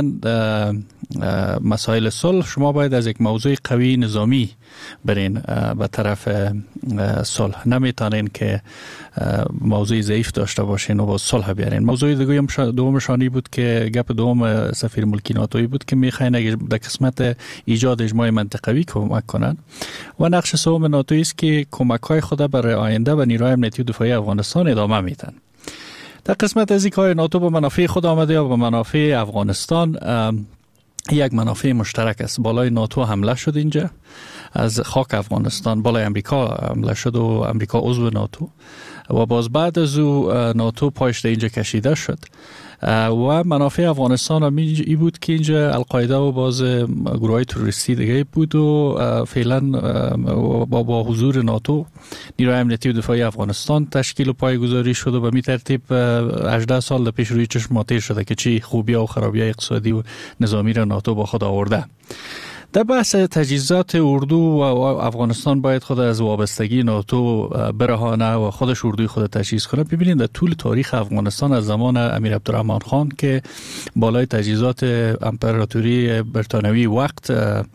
Speaker 8: مسائل صلح شما باید از یک موضوع قوی نظامی برین به طرف صلح، نمیتونین که موضوع ضعیف داشته باشین و با صلح بیارین. موضوع دیگه هم دومشانی بود که گپ دوم سفیر ملکی ناتویی بود که میخواین اگه در قسمت ایجاد اجماع منطقوی کمک کنن. و نقش سوم ناتویی است که کمک‌های خود برای آینده و نیروهای امنیتی و دفاعی افغانستان ادامه میدن. در قسمت از اینکه ناتو به منافع خود آمده یا به منافع افغانستان، یک منافع مشترک است. بالای ناتو حمله شد اینجا از خاک افغانستان، بالای امریکا حمله شد و امریکا عضو ناتو، و باز بعد از او ناتو پایش در اینجا کشیده شد. و منافع افغانستان هم ای بود که اینجا القاعده و باز گروه های تروریستی دیگه بود و فعلا با, با حضور ناتو نیروی امنیتی و دفاعی افغانستان تشکیل و پایه‌گذاری شد و به می ترتیب هجده سال پیش روی چشم ما تیر شده که چی خوبی و خرابی اقتصادی و نظامی را ناتو با خود آورده. در بحث تجهیزات اردو و افغانستان باید خود از وابستگی ناتو برهانه و خودش اردوی خود تجهیز کنه. ببینید در طول تاریخ افغانستان از زمان امیر عبدالرحمن خان که بالای تجهیزات امپراتوری بریتانیایی وقت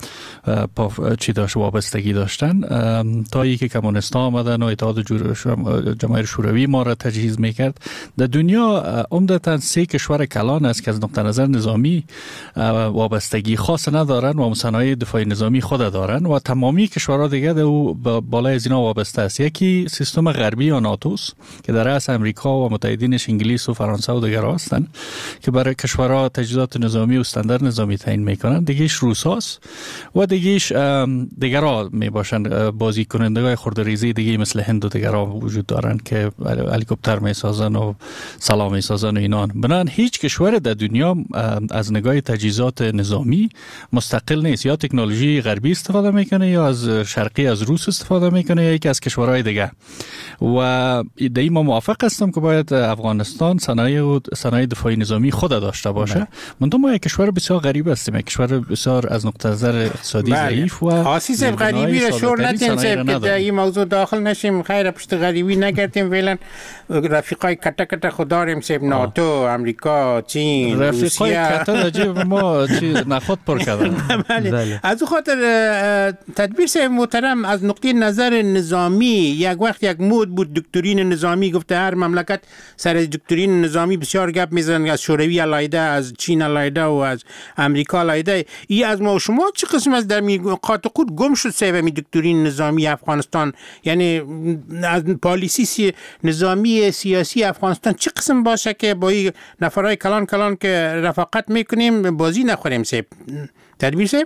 Speaker 8: چی داشت وابستگی داشتن تا ای که کمونیست‌ها آمدن و اتحاد جماهیر شوروی ما را تجهیز میکرد. در دنیا عمدتاً سه کشور کلان است که از نقطه نظر نظامی وابستگی خاص ندارن و صنایع دفاعی نظامی خود دارن و تمامی کشورها دیگه در او بالای از اینا وابسته است. یکی سیستم غربی یا ناتوس که در رأس امریکا و متحدینش انگلیس و فرانسه و دیگر هستند که برای کشورها تجهیزات نظامی و استاندارد نظامی تعیین میکنن. دیگهش روساست و دیگهش دیگرها میباشن بازی کنندگان خردریزی دیگه مثل هند و دیگرها وجود دارن که هلیکوپتر میسازن و سلاح میسازن و اینان. بنابراین هیچ کشور در دنیا از نگاه تجهیزات نظامی مستقل نیست، یا تکنولوژی غربی استفاده میکنه یا از شرقی از روس استفاده میکنه یا یکی از کشورهای دیگه. و در این ما موافق هستم که باید افغانستان صنایع و صنایع دفاعی نظامی خود داشته باشه. منتها ما یک کشور بسیار غریب هستیم، یک کشور بسیار از نقطه نظر اقتصادی ضعیف و
Speaker 6: آسیس غریبی را شور ندین که در این موضوع داخل نشیم. خیر پشت غریبی نگردیم. فعلا رفیقای کټه کټه خداریم سیب ناتو، امریکا، چین، روسیه.
Speaker 8: رفیقای کټه راجب ما چی نخود پر کردن.
Speaker 6: بله. از خاطر تدبیر صاحب محترم از نقطه نظر نظامی یک وقت یک مود بود دکترین نظامی گفته هر مملکت سر دکترین نظامی بسیار گپ میزنن، از شوروی علیحده، از چین علیحده و از امریکا علیحده. ای از ما و شما چه قسم از در میقات خود گم شد صاحب می دکترین نظامی افغانستان؟ یعنی از پالیسی نظامی سیاسی افغانستان چه قسم باشه که با این نفرای کلان کلان که رفاقت میکنیم بازی نخوریم صاحب؟ تدبیر صاحب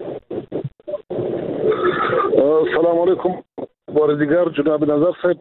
Speaker 13: سلام علیکم بار دیگر جناب نظر صاحب.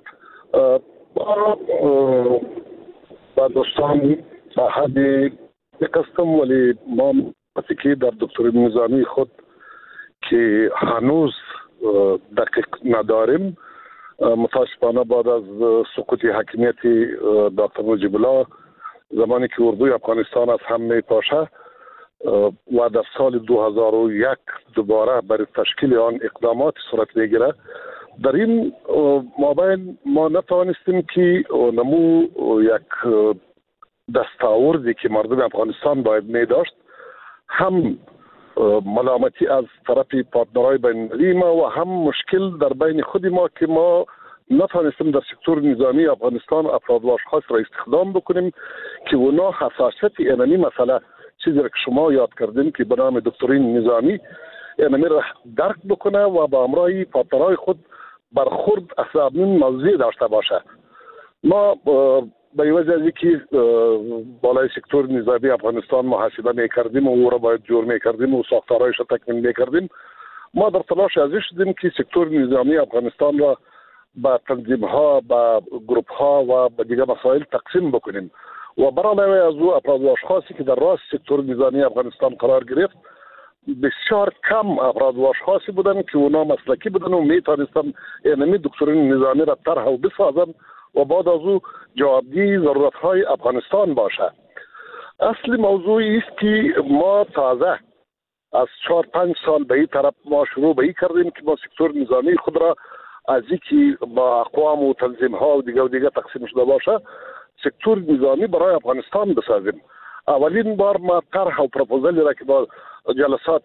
Speaker 13: با دوستان صاحب قسم ولی ما که در دکترین نظامی خود که هنوز دقیق نداریم، متاسفانه بعد از سقوط حاکمیت دکتر نجیب الله زمانی که اردوی افغانستان از هم میپاشه و در سال دو هزار و یک دوباره برای تشکیل آن اقدامات صورت میگیره، در این مابین ما نتوانستیم که نمو یک دستاوردی که مردم افغانستان باید می داشت، هم ملامتی از طرف پارتنرهای بین‌المللی ما و هم مشکل در بین خود ما که ما نتوانستیم در سکتور نظامی افغانستان افراد و اشخاص را استخدام بکنیم که اونا حساسیت اینمی مسئله چیزی را که شما یاد کردین که به نام دکترین نظامی اینمی را درک بکنه و با همراه پارتنرهای خود برخورد اصلا موضوعی داشته باشه. ما به وجه از که بالای سکتور نظامی افغانستان محاسبه میکردیم و او را باید جور میکردیم و ساختارهایش را تکمیل میکردیم، ما در تلاش ازی شدیم که سکتور نظامی افغانستان را با تنظیم ها، با گروپ ها و با دیگر مسائل تقسیم بکنیم و برای از او افراد و اشخاصی که در راس سکتور نظامی افغانستان قرار گرفت بسیار کم افراد و اشخاصی بودن که اونا مسلکی بودن و میتونستن اینمی دکترین نظامی را طرح و بسازن و بعد از او جوابدهی ضرورت های افغانستان باشه. اصل موضوعی است که ما تازه از چهار پنج سال به این طرف ما شروع به این کردیم که ما سکتور نظامی خود را از اینکه با اقوام و تنظیم ها و دیگه و دیگه تقسیم شده باشه سکتور نظامی برای افغانستان بسازیم. اولین بار ما طرح و پروپوزالی را که با جلسات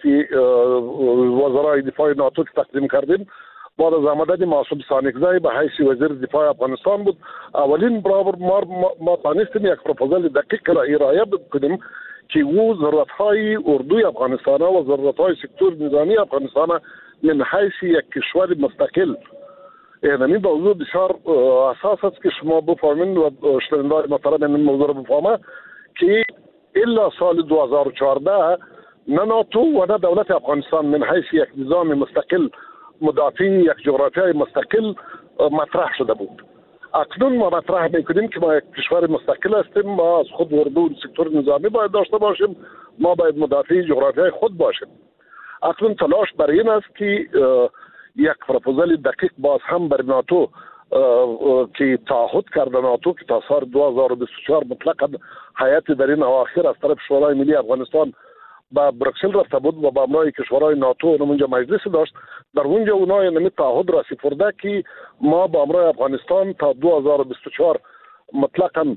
Speaker 13: وزرای دفاع ناتو تقدیم کردیم بعد از آمدن معصوم سانکزی به حیث وزیر دفاع افغانستان بود. اولین برابر ما ما تانستیم یک پروپوزال دقیق را ارائه بکنیم که او ضرورت های اردوی افغانستان و ضرورت های سکتور نظامی افغانستان من حیث یک کشور مستقل. این موضوع بسیار اساس است که شما بفهمین و شنوندگان محترم این موضوع را بفهمه که الا سال دو هزار و چهارده نه ناتو و نه دولت افغانستان من حیث یک نظام مستقل مدافع یک جغرافیای مستقل مطرح شده بود. اکنون ما مطرح میکنیم که ما یک کشور مستقل هستیم، ما از خود اردو سکتور نظامی باید داشته باشیم، ما باید مدافع جغرافیای خود باشیم. اکنون تلاش بر این است که یک پروپوزال دقیق باز هم بر ناتو که تعهد کرده ناتو که تا سال دو هزار و بیست و چهار مطلقاً هیئت در این اواخر از طرف شورای ملی افغانستان با بروکسل رفته بود و با امنای کشورهای ناتو اونجا مجلس داشت. در اونجا اونها نمی تعهد را سپرده که ما با امنای افغانستان تا دو هزار و بیست و چهار مطلقاً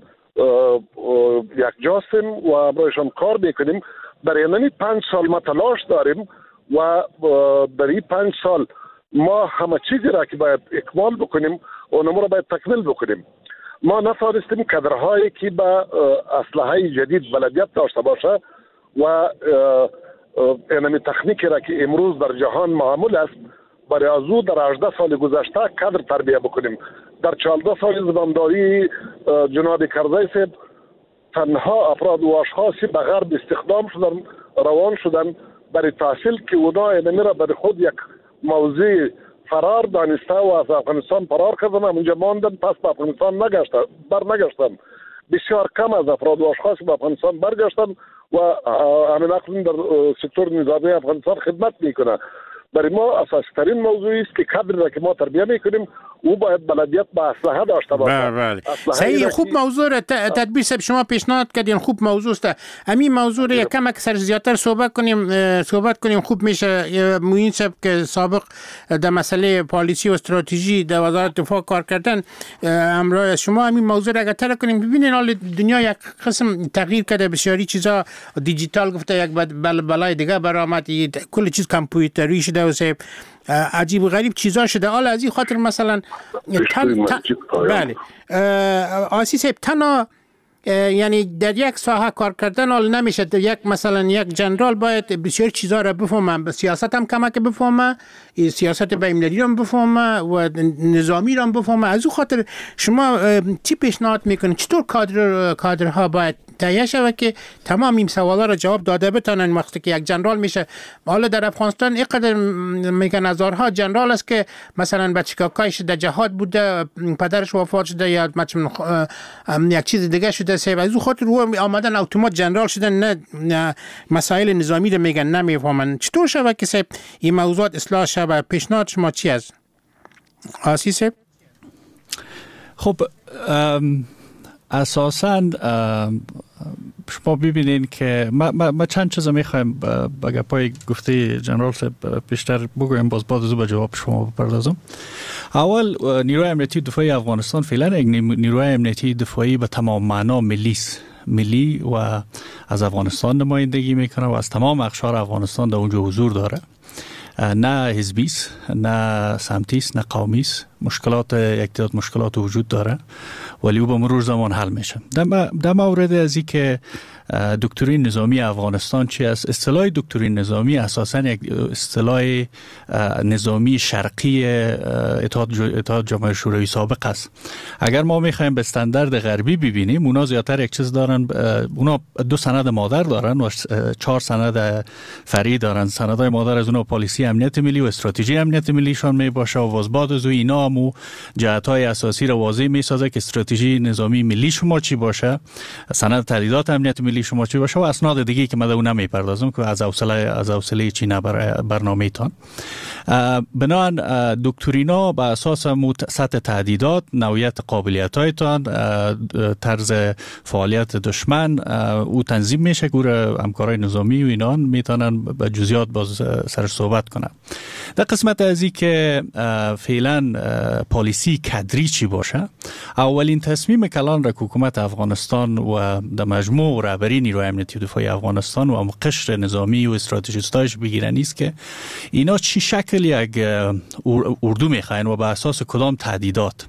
Speaker 13: یک جاستیم و امرایشان کار بکنیم. در این پنج سال ما تلاش داریم و در این پنج سال ما همه چیزی را که باید اکمال بکنیم اونمو را باید تکمیل بکنیم. ما نتوانستیم کادرهایی که با اسلحه جدید بلدیت داشته باشه و اینمی تکنیکی را که امروز در جهان معمول است برای از او در هجده سال گذشته کادر تربیه بکنیم. در چهارده سال زمامداری جناب کرزی صاحب تنها افراد و اشخاصی به غرب استخدام شدن روان شدن برای تحصیل که اونا اینمی را برای خود یک موضوع فرار دانسته و از افغانستان فرار کردن، اونجا ماندن، پس به افغانستان نگشتن بر نگشتن. بسیار کم از افراد و اشخاص به افغانستان برگشتن و همین اقلیم در سکتور نظامی افغانستان خدمت میکنه. برای ما اساسی ترین موضوعی است که کادر را که ما تربیه میکنیم او باید بلدیت با اسلحه داشته باشه.
Speaker 6: بله صحیح. خوب موضوع را تدبیر صاحب شما پیشنهاد کردین، خوب موضوع است. همین موضوع را کم اکثر زیاتر صحبت کنیم صحبت کنیم خوب میشه. موین صاحب که سابق در مسئله پالیسی و استراتژی در وزارت دفاع کار کردن، امروز شما همین موضوع را اگر تر کنیم. ببینین حال دنیا یک قسم تغییر کرده، بسیاری چیزا دیجیتال گفته، یک بل بلای دیگه برآمد، کل چیز کامپیوتری شده و صاحب عجیب و غریب چیزا شده. حالا از این خاطر مثلا تن تن بله آسی صاحب تنها یعنی در یک ساحه کار کردن حال نمیشه. یک مثلا یک جنرال باید بسیار چیزا را بفهمه، سیاست هم کمک بفهمه، سیاست بین‌المللی هم بفهمه و نظامی هم بفهمه. از اون خاطر شما چی پیشنهاد میکنید؟ چطور کادر کادرها باید تهیه شود که تمام این سوالا را جواب داده بتونن وقتی که یک جنرال میشه؟ حالا در افغانستان اینقدر میگن هزارها جنرال است که مثلا بچگاهش در جهاد بوده، پدرش وفات شده یا یک چیز دیگه شده، از اون خاطر رو آمدن اتومات جنرال شدن، نه, نه مسائل نظامی رو میگن نمیفهمن. چطور شود که صاحب این موضوعات اصلاح شود؟ پیشنهاد شما چی است آسی صاحب؟
Speaker 8: خب اساساً شما ببینین که ما, ما, ما چند چیز میخوایم با گپای گفته جنرال صاحب بیشتر بگویم، باز بعد از به جواب شما بپردازم. اول نیروی امنیتی دفاعی افغانستان فعلا یک نیروی امنیتی دفاعی به تمام معنا ملی است، ملی و از افغانستان نمایندگی میکنه و از تمام اقشار افغانستان در اونجا حضور داره. نه حزبی است، نه سمتی است، نه قومی است. مشکلات یک تعداد مشکلات وجود داره ولی او به مرور زمان حل میشه. در مورد از این که دکترین نظامی افغانستان چی است؟ اصطلاح دکترین نظامی اساساً یک اصطلاح نظامی شرقی اتحاد جماهیر شوروی سابق است. اگر ما میخوایم به استاندارد غربی ببینیم، اونا زیادتر یک چیز دارن، اونا دو سند مادر دارن و چهار سند فرعی دارن. سندهای مادر از اونا پالیسی امنیت ملی و استراتژی امنیت ملیشان می باشه و واسباد از اینا هم جهت‌های اساسی را واضح میسازه که استراتژی نظامی ملی شما چی باشه. سند تهدیدات امنیت ملی تحلیل شما چی باشه و اسناد دیگه که من در اون نمیپردازم که از حوصله از حوصله چینه برای برنامه‌تان. بنابراین دکترینا به اساس سطح تهدیدات، نوعیت قابلیت‌هایتان، طرز فعالیت دشمن او تنظیم میشه که همکارای نظامی و اینان میتونن به جزئیات باز سر صحبت کنن. در قسمت از این که فعلا پالیسی کادری چی باشه، اولین تصمیم کلان را حکومت افغانستان و در مجموع رهبری نیروی امنیتی و دفاعی افغانستان و قشر نظامی و استراتژیستایش بگیرن است که اینا چی شکل یک اردو میخواین و به اساس کدام تهدیدات.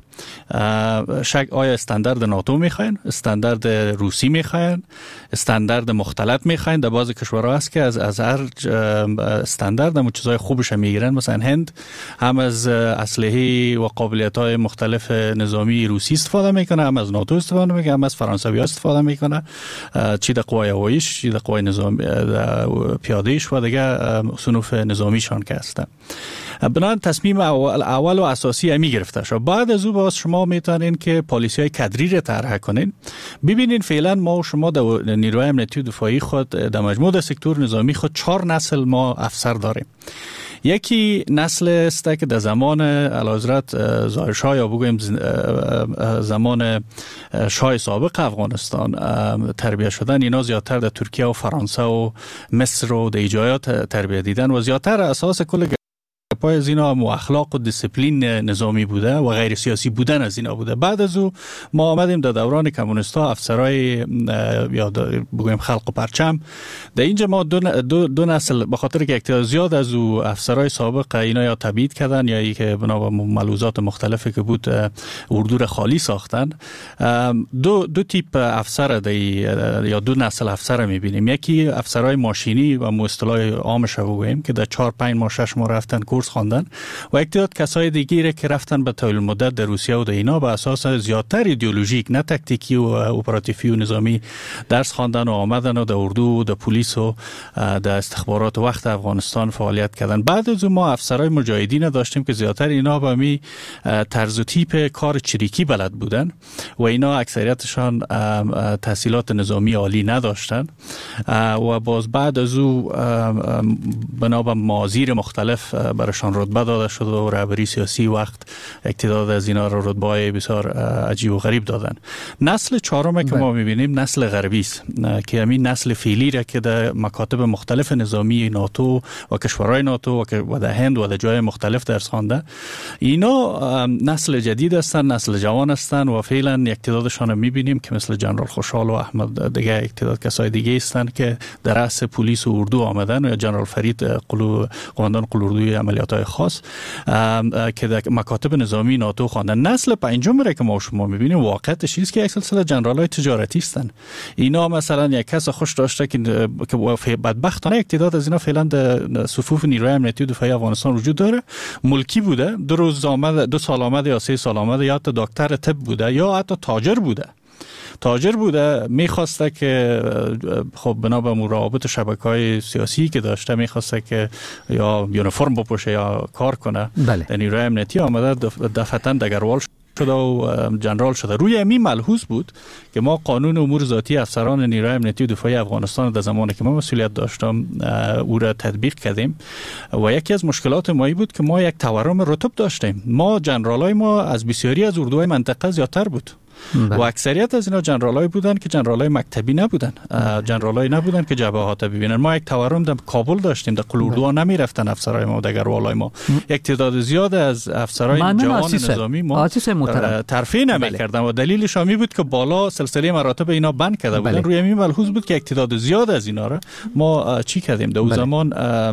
Speaker 8: شک آیا استاندارد ناتو میخواین، استاندارد روسی میخواین، استاندارد مختلط میخواین. در بعضی کشورها هست که از از هر استاندارد هم چیزای خوبش میگیرن. مثلا هند هم از اسلحه و قابلیت‌های مختلف نظامی روسی استفاده میکنه، هم از ناتو استفاده میکنه، هم از فرانسوی‌ها استفاده میکنه، چی در قوای هواییش، چی در قوای نظامی پیاده‌ایش و دیگه صنوف نظامیشان که هستن. بنابراین تصمیم اول, اول و اساسی همی گرفته شد. بعد از او باز شما میتونین که پالیسی های کادری را طرح کنین. ببینین فعلا ما و شما در نیروی امنیتی و دفاعی خود در مجموع در سکتور نظامی خود چهار نسل ما افسر داریم. یکی نسل است که در زمان اعلیحضرت ظاهر شاه یا بگویم زمان شاه سابق افغانستان تربیت شدن، اینا زیادتر در ترکیه و فرانسه و مصر و در جایات تربیت دیدن و زیادتر اساس کل پای از اینا هم اخلاق و دیسپلین نظامی بوده و غیر سیاسی بودن از اینا بوده. بعد از او ما آمدیم در دوران کمونیستا افسرای یا بگویم خلق و پرچم. در اینجا ما دو, دو, دو نسل به خاطر که اقتدار زیاد از او افسرای سابق اینا یا تبعید کردن یا ای که بنا به ملحوظات مختلفی که بود اردو را خالی ساختن. دو دو تیپ افسر یا دو نسل افسر میبینیم. یکی افسرای ماشینی و مصطلح عامش بگویم که در چهار پنج ماه شش ماه رفتن کورس خواندن و اکتیداد کسای دیگه که رفتن به طول مدت در روسیه و در اینا به اساس زیادتر ایدئولوژیک نه تاکتیکی و اپراتیفی و نظامی درس خواندن و آمدن و در اردو و در پلیس و در استخبارات وقت افغانستان فعالیت کردن. بعد از اون ما افسرای مجاهدین داشتیم که زیادتر اینا به می طرز و تیپ کار چریکی بلد بودن و اینا اکثریتشان تحصیلات نظامی عالی نداشتن و باز بعد از او بنا به مازیر مختلف برشان رتبه داده شد و رهبری سیاسی وقت اقتدار از اینا را رتبه‌های بسیار عجیب و غریب دادن. نسل چهارم که ما می‌بینیم نسل غربی است که همین نسل فعلی را که در مکاتب مختلف نظامی ناتو و کشورهای ناتو و در هند و در جای مختلف درس خوانده. اینا نسل جدید هستند، نسل جوان هستند و فعلا اقتدارشان می‌بینیم که مثل جنرال خوشحال و احمد دیگه اقتدار کسای دیگه هستند که در رأس پلیس و اردو آمدن و جنرال فرید قلو قماندان قلوردوی عملیات‌های خاص که در مکاتب نظامی ناتو خواندن. نسل پنجم را که ما شما می‌بینیم واقعیتش است که یک سلسله جنرال‌های تجارتی هستند. اینا مثلا یک کس خوش داشته که که بدبختانه اقتدار از اینا فعلا در صفوف نیروی امنیتی و دفاعی افغانستان وجود داره. ملکی بوده، دو روز آمد، دو سال آمد یا سه سال آمد، یا حتی دکتر طب بوده یا حتی تاجر بوده. تاجر بوده میخواسته که خب بنا به روابط شبکه‌های سیاسی که داشته میخواسته که یا یونیفرم بپوشه یا کار کنه.
Speaker 4: بله.
Speaker 8: در نیروی امنیتی آمده دفعتاً دگروال شده و جنرال شده. روی همین ملحوظ بود که ما قانون امور ذاتی افسران نیروی امنیتی و دفاعی افغانستان در زمانی که ما مسئولیت داشتم او را تطبیق کردیم و یکی از مشکلات ما بود که ما یک تورم رتب داشتیم. ما جنرالای ما از بسیاری از اردوهای منطقه زیادتر بود. بله. و اکثریت از اینا جنرالای بودن که جنرالای مکتبی نبودن، جنرالای نبودن که جبهات ببینن. ما یک تورم در کابل داشتیم، در قلوردوها نمی رفتن افسرای ما، در گروالای ما یک تعداد زیاد از افسرای جوان نظامی ما ترفیع نمی کردن و دلیلش می بود که بالا سلسله مراتب اینا بند کرده بودن. بله. روی همین ملحوظ بود که یک تعداد زیاد از اینا را ما چی کردیم در اون بله. زمان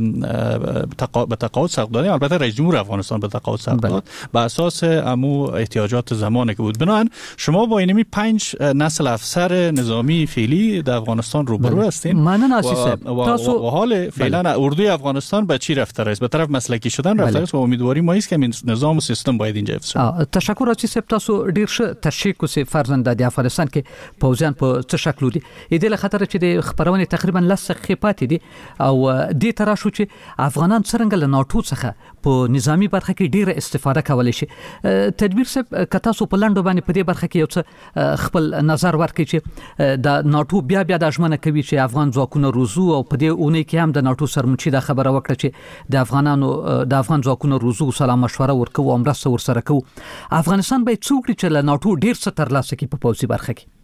Speaker 8: به تقاعد ساق دادیم. البته رئیس جمهور افغانستان به تقاعد ساق داد بر اساس امو احتیاجات زمانی که بود. بنابراین شما با اینمی پنج نسل افسر نظامی فعلی در افغانستان روبرو هستین.
Speaker 4: ممنون آسی صاحب.
Speaker 8: و, و, و, و حال فعلا بله. اردوی افغانستان به چی رفته است؟ به طرف مسلکی شدن رفته است. بله. و امیدواری ما است که این نظام و سیستم باید اینجا حفظ شه.
Speaker 4: تشکر آسی صاحب. تاسو ډیر ښه تشریح کوسي فرزند د افغانستان کې پوځیان په څه شکل دي. اې د خطر چې د خبرونه تقریبا لس خپات دي او د تر شو چې افغانان څنګه له ناتو څخه په نظامی برخه کې ډیره استفاده کولای شي. تدبیر صاحب کتا سو په لاندو باندې په دې برخه کې یو یو څه خپل نظر ورکړي چې د ناتو بیا بیا د ژمنه کوي چې افغان ځواکونه روزو او په دې اونۍ کې هم د ناتو سرمنشي د خبره وکړه چې د افغانانو د افغان ځواکونه روزو سلام مشوره ورکوي او مرسته ورسره کوي. افغانستان باید څه وکړي چې له ناتو ډیر څه ترلاسه کړي په پوځي برخه کې؟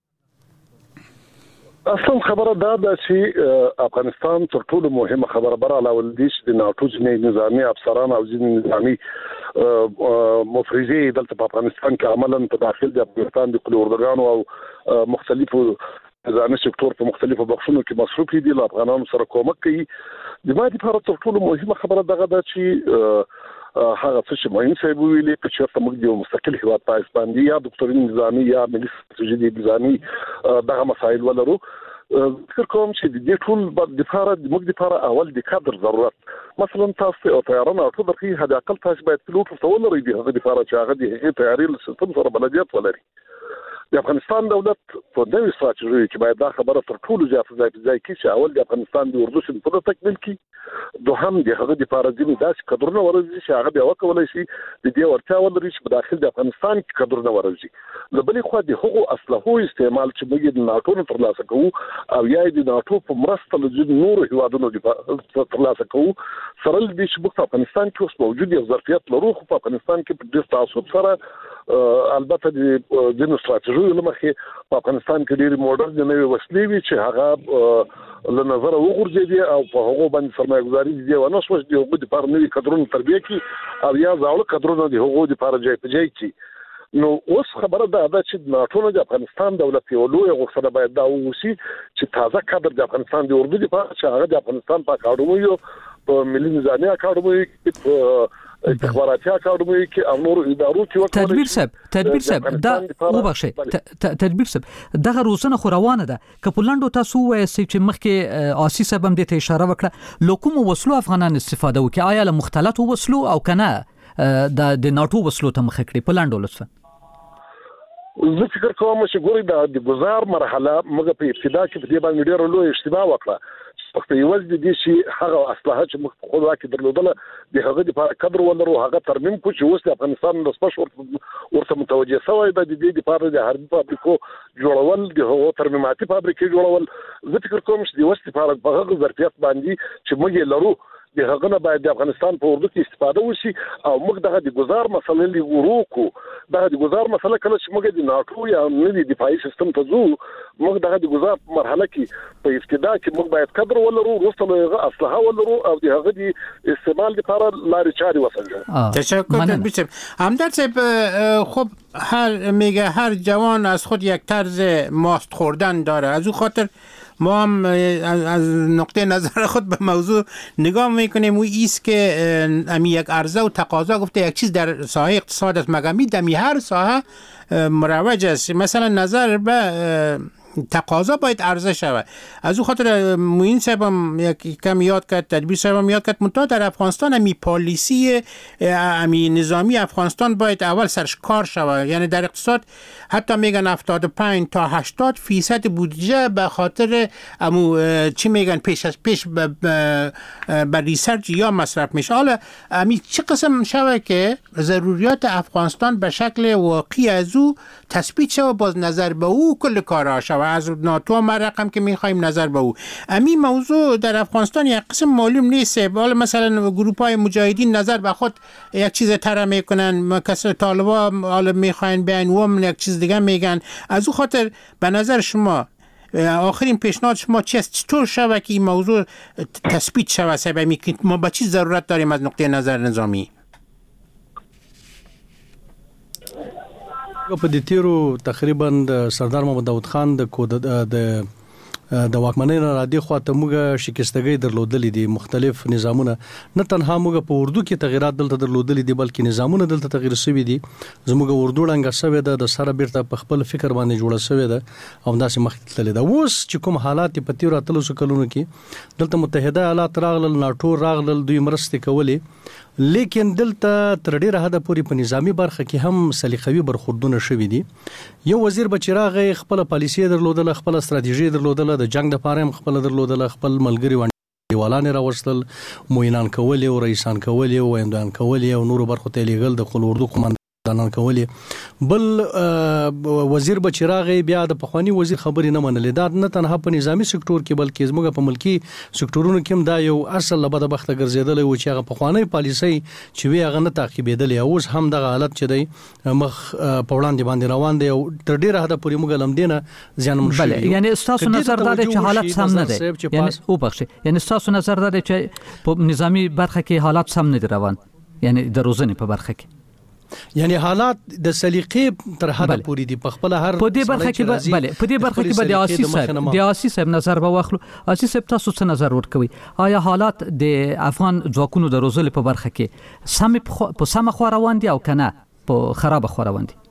Speaker 13: اصلا خبره دا ده چې افغانستان تر ټولو مهمه خبره بر علاوه دي چې د ناتو ځینې نظامی افسران او ځینې نظامی مفرزي دلته په افغانستان کې عملاً په داخل د افغانستان د قلوردګانو او مختلفو نظامي سکتور په مختلفو بخښونو کې مصروف دي له افغانانو سره کومک کوي. د ما لپاره تر ټولو مهمه خبره دغه ده چې هغه څه چې مهم صاحب ویلي چې چېرته موږ د یو مستقل هیواد په حیث باندې یا دکتورین نظامي یا ملي ستراتیژي نظامي دغه مسایل ولرو. فکر کوم چې د دې ټول لپاره موږ لپاره اول د کادر ضرورت مثلا تاسو او طیران او ټول دغه هدا اقل تاسو باید پلوټ ولرئ د هغه لپاره چې هغه د هغې تیاری سیستم سره بلدیت ولري. د افغانستان دولت په نوې ستراتیژي کې باید دا خبره تر ټولو زیاته ځای په ځای کې چې اول د افغانستان د اردو سیند په تکمیل کې دوهم د هغه لپاره ځینې داسې کادرونه ورزي چې هغه بیا وکولای شي د دې ورتیا ولري چې په داخل د افغانستان کې کادرونه ورزي. له بلې خوا د هغو اسلحو استعمال چې موږ د ناتو نه ترلاسه کوو او یا د ناتو په مرسته له ځینو نورو هیوادونو ترلاسه کوو سره له دې چې موږ په افغانستان کې اوس موجود یو ظرفیت لرو خو په افغانستان کې په ډېر تعصب سره البته د ځینو ستراتیژیو له مخې په افغانستان کې ډېرې موډرن نوې وسلې وي چې هغه له نظره وغورځېدې او په هغو باندې سرمایه ګزاري دې ونه شوه چې د هغو دپاره نوي کادرونه تربیه کړي او یا زاړه کادرونه د هغو دپاره جای په جای کړي. نو اوس خبره دا ده چې ناتو نه د افغانستان دولت یو لویه غوښتنه باید دا وشي چې تازه کادر د افغانستان د اردو لپاره چې هغه د افغانستان په اکاډمیو په ملي نظامي اکاډمیو کې په استخباراتي اکاډمیو کې او نور ادارو کې وکړي.
Speaker 4: تدبیر صاحب تدبیر صاحب دا وبخښئ تدبیر صاحب دغه روزنه خو روانه ده که په لنډو تاسو وایئ چې مخکې آسی صاحب هم دې ته اشاره وکړه له کومو وسلو افغانان استفاده وکړي آیا له مختلطو وسلو او که نه د ناتو وسلو ته مخه کړي په لنډو لطفا؟
Speaker 13: زه فکر کوم چې ګوري د گزار مرحله موږ په ابتدا کې په دې باندې ډېر لوی اشتباه وکړه. وخت یوازې د دې چې هغه اسلحه چې موږ په خپل واکې درلودله د هغه لپاره قدر ولرو هغه ترمیم کړو چې اوس د افغانستان د سپش ورته متوجه شوی ده د دې لپاره د حربي فابریکو جوړول د هغو ترمیماتي فابریکې جوړول. زه فکر کوم چې د اوس لپاره په هغه ظرفیت باندې چې موږ یې لرو د هغه نه باید د افغانستان په اردو کې استفاده وشي او موږ دغه د گزار مسله لورو کو دغه د گزار مسله کله چې موږ د ناتو یا نوي دفاعي سیستم ته ځو موږ دغه د گزار مرحله کې په ابتدا کې موږ باید قدر ولرو وروسته له اسلحه ولرو او د هغه د استعمال لپاره لارې چارې وسنجو.
Speaker 6: تشکر دکتر همدرد صاحب. خب هر میگه هر جوان از خود یک طرز ماست خوردن داره از اون خاطر ما هم از نقطه نظر خود به موضوع نگاه میکنیم و ایست که امی یک عرضه و تقاضا گفته یک چیز در ساحه اقتصاد است مگر می دمی هر ساحه مروج است مثلا نظر به تقاضا باید عرضه شود. از اون خاطر موین صاحب هم یک کم یاد کرد تدبیر صاحب هم یاد کرد منتها در افغانستان امی پالیسی امی نظامی افغانستان باید اول سرش کار شود. یعنی در اقتصاد حتی میگن هفتاد و پنج تا هشتاد فیصد بودجه به خاطر امو چی میگن پیش از پیش به ریسرچ یا مصرف میشه. حالا امی چه قسم شود که ضروریات افغانستان به شکل واقعی از او تثبیت شود باز نظر به او کل کارها شود از ناتو هم رقم که میخوایم نظر به او. امی موضوع در افغانستان یک قسم معلوم نیست. حالا مثلا گروپ های مجاهدین نظر به خود یک چیز طرح میکنن کس طالبا حالا میخواین بیان و یک چیز دیگه میگن. از او خاطر به نظر شما آخرین پیشنهاد شما چی است؟ چطور شود که این موضوع تثبیت شود سبب که ما به چی ضرورت داریم از نقطه نظر نظامی؟
Speaker 7: په دې تیرو تقریبا د سردار محمد داود خان د د د واکمنۍ نه را دي خو ته موږ شکستګۍ درلودلې دي مختلف نظامونه نه تنها موږ په اردو کې تغیرات دلته درلودلې دي بلکې نظامونه دلته تغیر شوي دي. زموږ اردو ډنګه شوې ده د سره بیرته په خپل فکر باندې جوړه شوې ده او داسې مخکې تللې ده. اوس چې کوم حالات په تیرو اتلسو کلونو کې دلته متحده ایالات راغلل ناټو راغلل دوی مرستې کولې لیکن دلته تر ډیره حده پورې په نظامی برخه کې هم سلیقوي برخوردونه شوي دي. یو وزیر بچراغ خپل پالیسي درلودله خپل ستراتیژي درلودله د جنگ د پاره هم خپل درلودله خپل ملګری ونډي والان راوستل موینان کول او رئیسان کول او ویندان کول او نور برخو ته لیګل د خپل اردو قومند دانان کولې بل وزیر بچراغ بیا د پخوانی وزیر خبرې نه منلې دا نه تنها په نظامی سکتور کې بلکې زموږ په ملکی سکتورونو کې هم دا یو اصل لبد بخت ګرځیدل او چې هغه پخوانی پالیسي چې وی هغه نه تعقیبېدل اوس هم د حالت چې دی مخ په وړاندې باندې روان دی او تر ډیره حد پورې موږ لم دینه ځان منشي
Speaker 4: بله یعنی تاسو نظر دا چې حالت سم نه دی یعنی او بخښه یعنی تاسو نظر دا چې په نظامی برخه کې حالات سم نه دي روان یعنی د روزنې په برخه کې
Speaker 7: یعنی حالات د سلیقې تر حد پورې دي په خپل هر
Speaker 4: په دې برخه کې بله په دې برخه کې به د آسی صاحب د آسی صاحب نظر به واخلو آسی صاحب تاسو څه نظر ورکوي آیا حالات د افغان ځواکونو د روزلې په برخه کې سم په سم خو روان دي او کنه په خراب خو روان دي؟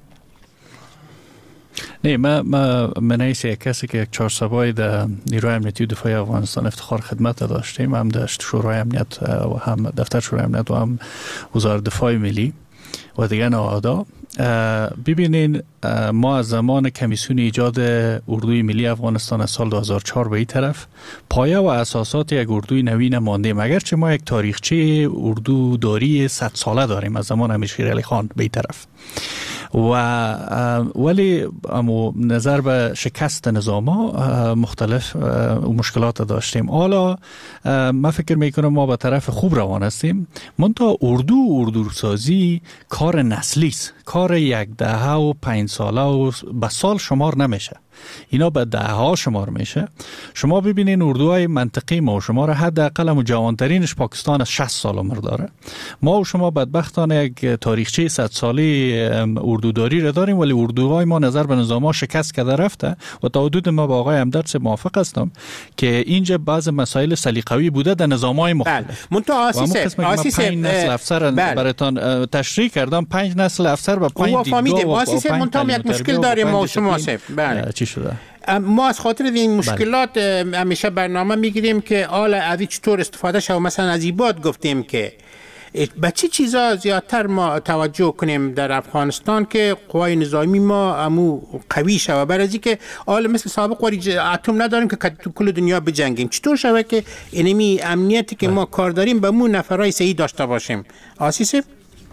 Speaker 8: نه ما ما منیس کسی که یک چهارسوای در نیروی امنیتی و دفاعی افغانستان افتخار خدمت داشتیم هم داشت شورای امنیت و هم دفتر شورای امنیت و هم وزارت دفاع ملی و دیگه نهادها ببینین ما از زمان کمیسیون ایجاد اردوی ملی افغانستان از سال دو هزار و چهار به این طرف پایه و اساسات یک اردوی نوین ماندیم اگرچه ما یک تاریخچه اردو داری صد ساله داریم از زمان امیرشیر علی خان به این طرف و ولی نظر به شکست نظام ها مختلف مشکلات داشتیم. حالا من فکر میکنم ما به طرف خوب روان هستیم. منتها اردو اردو سازی کار نسلی است، کار یک دهه و پنج ساله و به سال شمار نمیشه، اینا به دهه ها شمار میشه. شما ببینین اردوهای منطقی ما و شما را حداقل هم جوانترینش پاکستان از شصت سال عمر داره. ما و شما بدبختانه یک تاریخچه صد سالی اردوداری را داریم ولی اردوهای ما نظر به نظام ها شکست کرده رفته و تا حدود ما با آقای همدرد سے موافق هستم که اینجا بعض مسائل سلیقوی بوده در نظام های مختلف.
Speaker 6: منتها آسیسه آسیسه
Speaker 8: پنج نسل افسر براتون تشریح کردم، پنج نسل افسر و پنج دیدگاه و
Speaker 6: آسیسه منتها یک مشکل داریم ما و شما سه. بله
Speaker 8: چی شده؟
Speaker 6: ما از خاطر این مشکلات همیشه برنامه میگیریم که حالا از چطور استفاده شد. مثلا از ایباد گفتیم که به چه چیزا زیادتر ما توجه کنیم در افغانستان که قوای نظامی ما امو قوی شود، برای از اینکه حالا مثل سابق قوای اتم نداریم که تو کل دنیا بجنگیم. چطور شود که اینمی امنیتی که ما کار داریم به مو نفرای صحیح داشته باشیم؟ آسیسه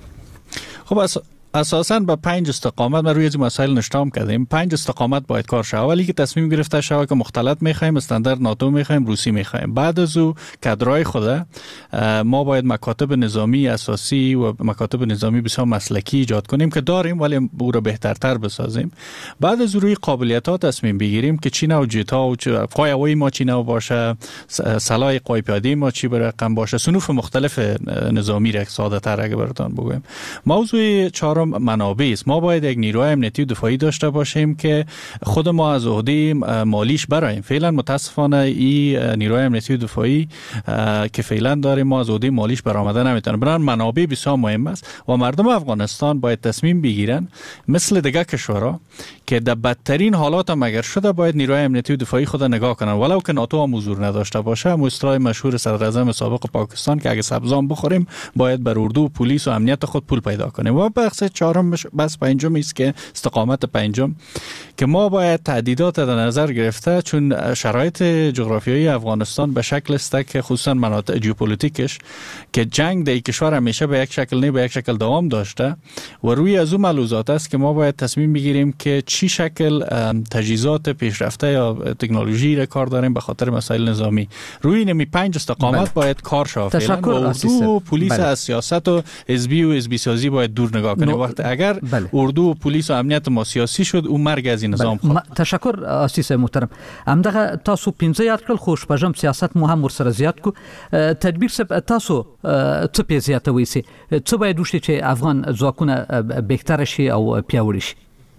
Speaker 8: خب اس اساساً با پنج استقامت ما روی این مسائل نشتام کردیم. پنج استقامت باید کار شود. اولی که تصمیم گرفته شود که مختلط میخوایم، استاندارد ناتو میخوایم، روسی میخوایم. بعد از او کادرای خود ما باید مکاتب نظامی اساسی و مکاتب نظامی بسیار مسلکی ایجاد کنیم که داریم ولی او را بهترتر بسازیم. بعد از روی قابلیت‌ها تصمیم بگیریم که چی نوع جتا و قوای هوایی ما چی نوع باشه، سلاح قوای پیاده ما چی برقم باشه، صنوف مختلف نظامی را ساده‌تر اگه براتون بگویم. موضوع چهار منابع است. ما باید یک نیروی امنیتی و دفاعی داشته باشیم که خود ما از عهده مالیش برایم. فعلا متاسفانه این نیروی امنیتی و دفاعی که فعلا داریم ما از عهده مالیش برآمده نمیتونه. برای منابع بسیار مهم است و مردم افغانستان باید تصمیم بگیرن مثل دیگه کشورها که در بدترین حالات هم اگر شده باید نیروی امنیتی و دفاعی خود نگاه کنن ولو که ناتو هم حضور نداشته باشه. هم اصطلاح مشهور صدر اعظم سابق پاکستان که اگه سبزان بخوریم باید بر اردو و پلیس و امنیت خود پول پیدا کنیم. و بخش چهارم بس پنجم است که استقامت پنجم که ما باید تهدیدات در نظر گرفته چون شرایط جغرافیایی افغانستان به شکل است که خصوصا مناطق ژئوپلیتیکش که جنگ در کشور همیشه به یک شکل نه به یک شکل دوام داشته و روی از اون ملحوظات است که ما باید تصمیم بگیریم که چی شکل تجهیزات پیشرفته یا تکنولوژی را کار داریم به خاطر مسائل نظامی. روی نمی پنج استقامت بله. باید کار شود. اردو و پلیس بله. از سیاست و حزبی و حزبی سازی باید دور نگاه کنیم. وقت اگر بله. اردو و پلیس و امنیت ما سیاسی شد او مرگ از این نظام
Speaker 4: بله. خود. تشکر آسیس محترم. همدغه تاسو پنځه یاد کړل خوش پژم سیاست مو هم ورسره زیات کو تدبیر سب تاسو څه په زیاتوي سي څه باید وشي چې افغان ځواکونه بهتر شي او پیاوړي شي.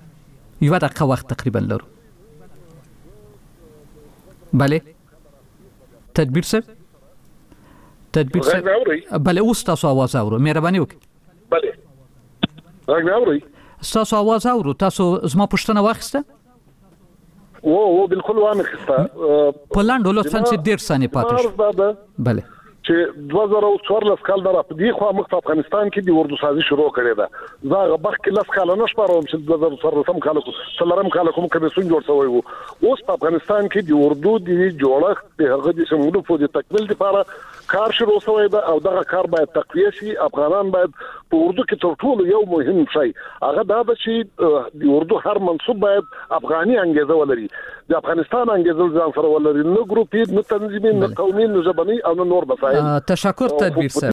Speaker 4: یو دقیقه وخت تقریبا لرو. بله تدبیر سب تدبیر سب بله اوس تاسو आवाज اورو مهرباني وکړئ.
Speaker 13: بله راګ اوري
Speaker 4: تاسو आवाज اورو تاسو زما پښتنه واخسته
Speaker 13: او او بالکل وانه خسته
Speaker 4: پلاند لطفا چې ډیر ثانیه پاتې شو. بله
Speaker 13: چې دوه زره څوارلس کال نه راپدې خو موږ په افغانستان کې د اردو سازي شروع کړې ده زه هغه وخت کې لاس کال نه شپاروم چې دوه زره څوارلس کال څلورم کال کوم کمیسیون جوړ شوی وو اوس په افغانستان کې د اردو د جوړښت د هغه د سمونو په تکمیل لپاره کار شروع شوی ده او دغه کار باید تقویه شي افغانان باید په اردو کې تر ټولو یو مهم شی هغه دا ده چې د اردو هر منصوب باید افغاني انګیزه ولري د افغانستان انګیزه ځان سره ولري نه ګروپي نه تنظیمي نه قومي نه ژبني او نه نور مسایل
Speaker 4: تشکر تدبیر صاحب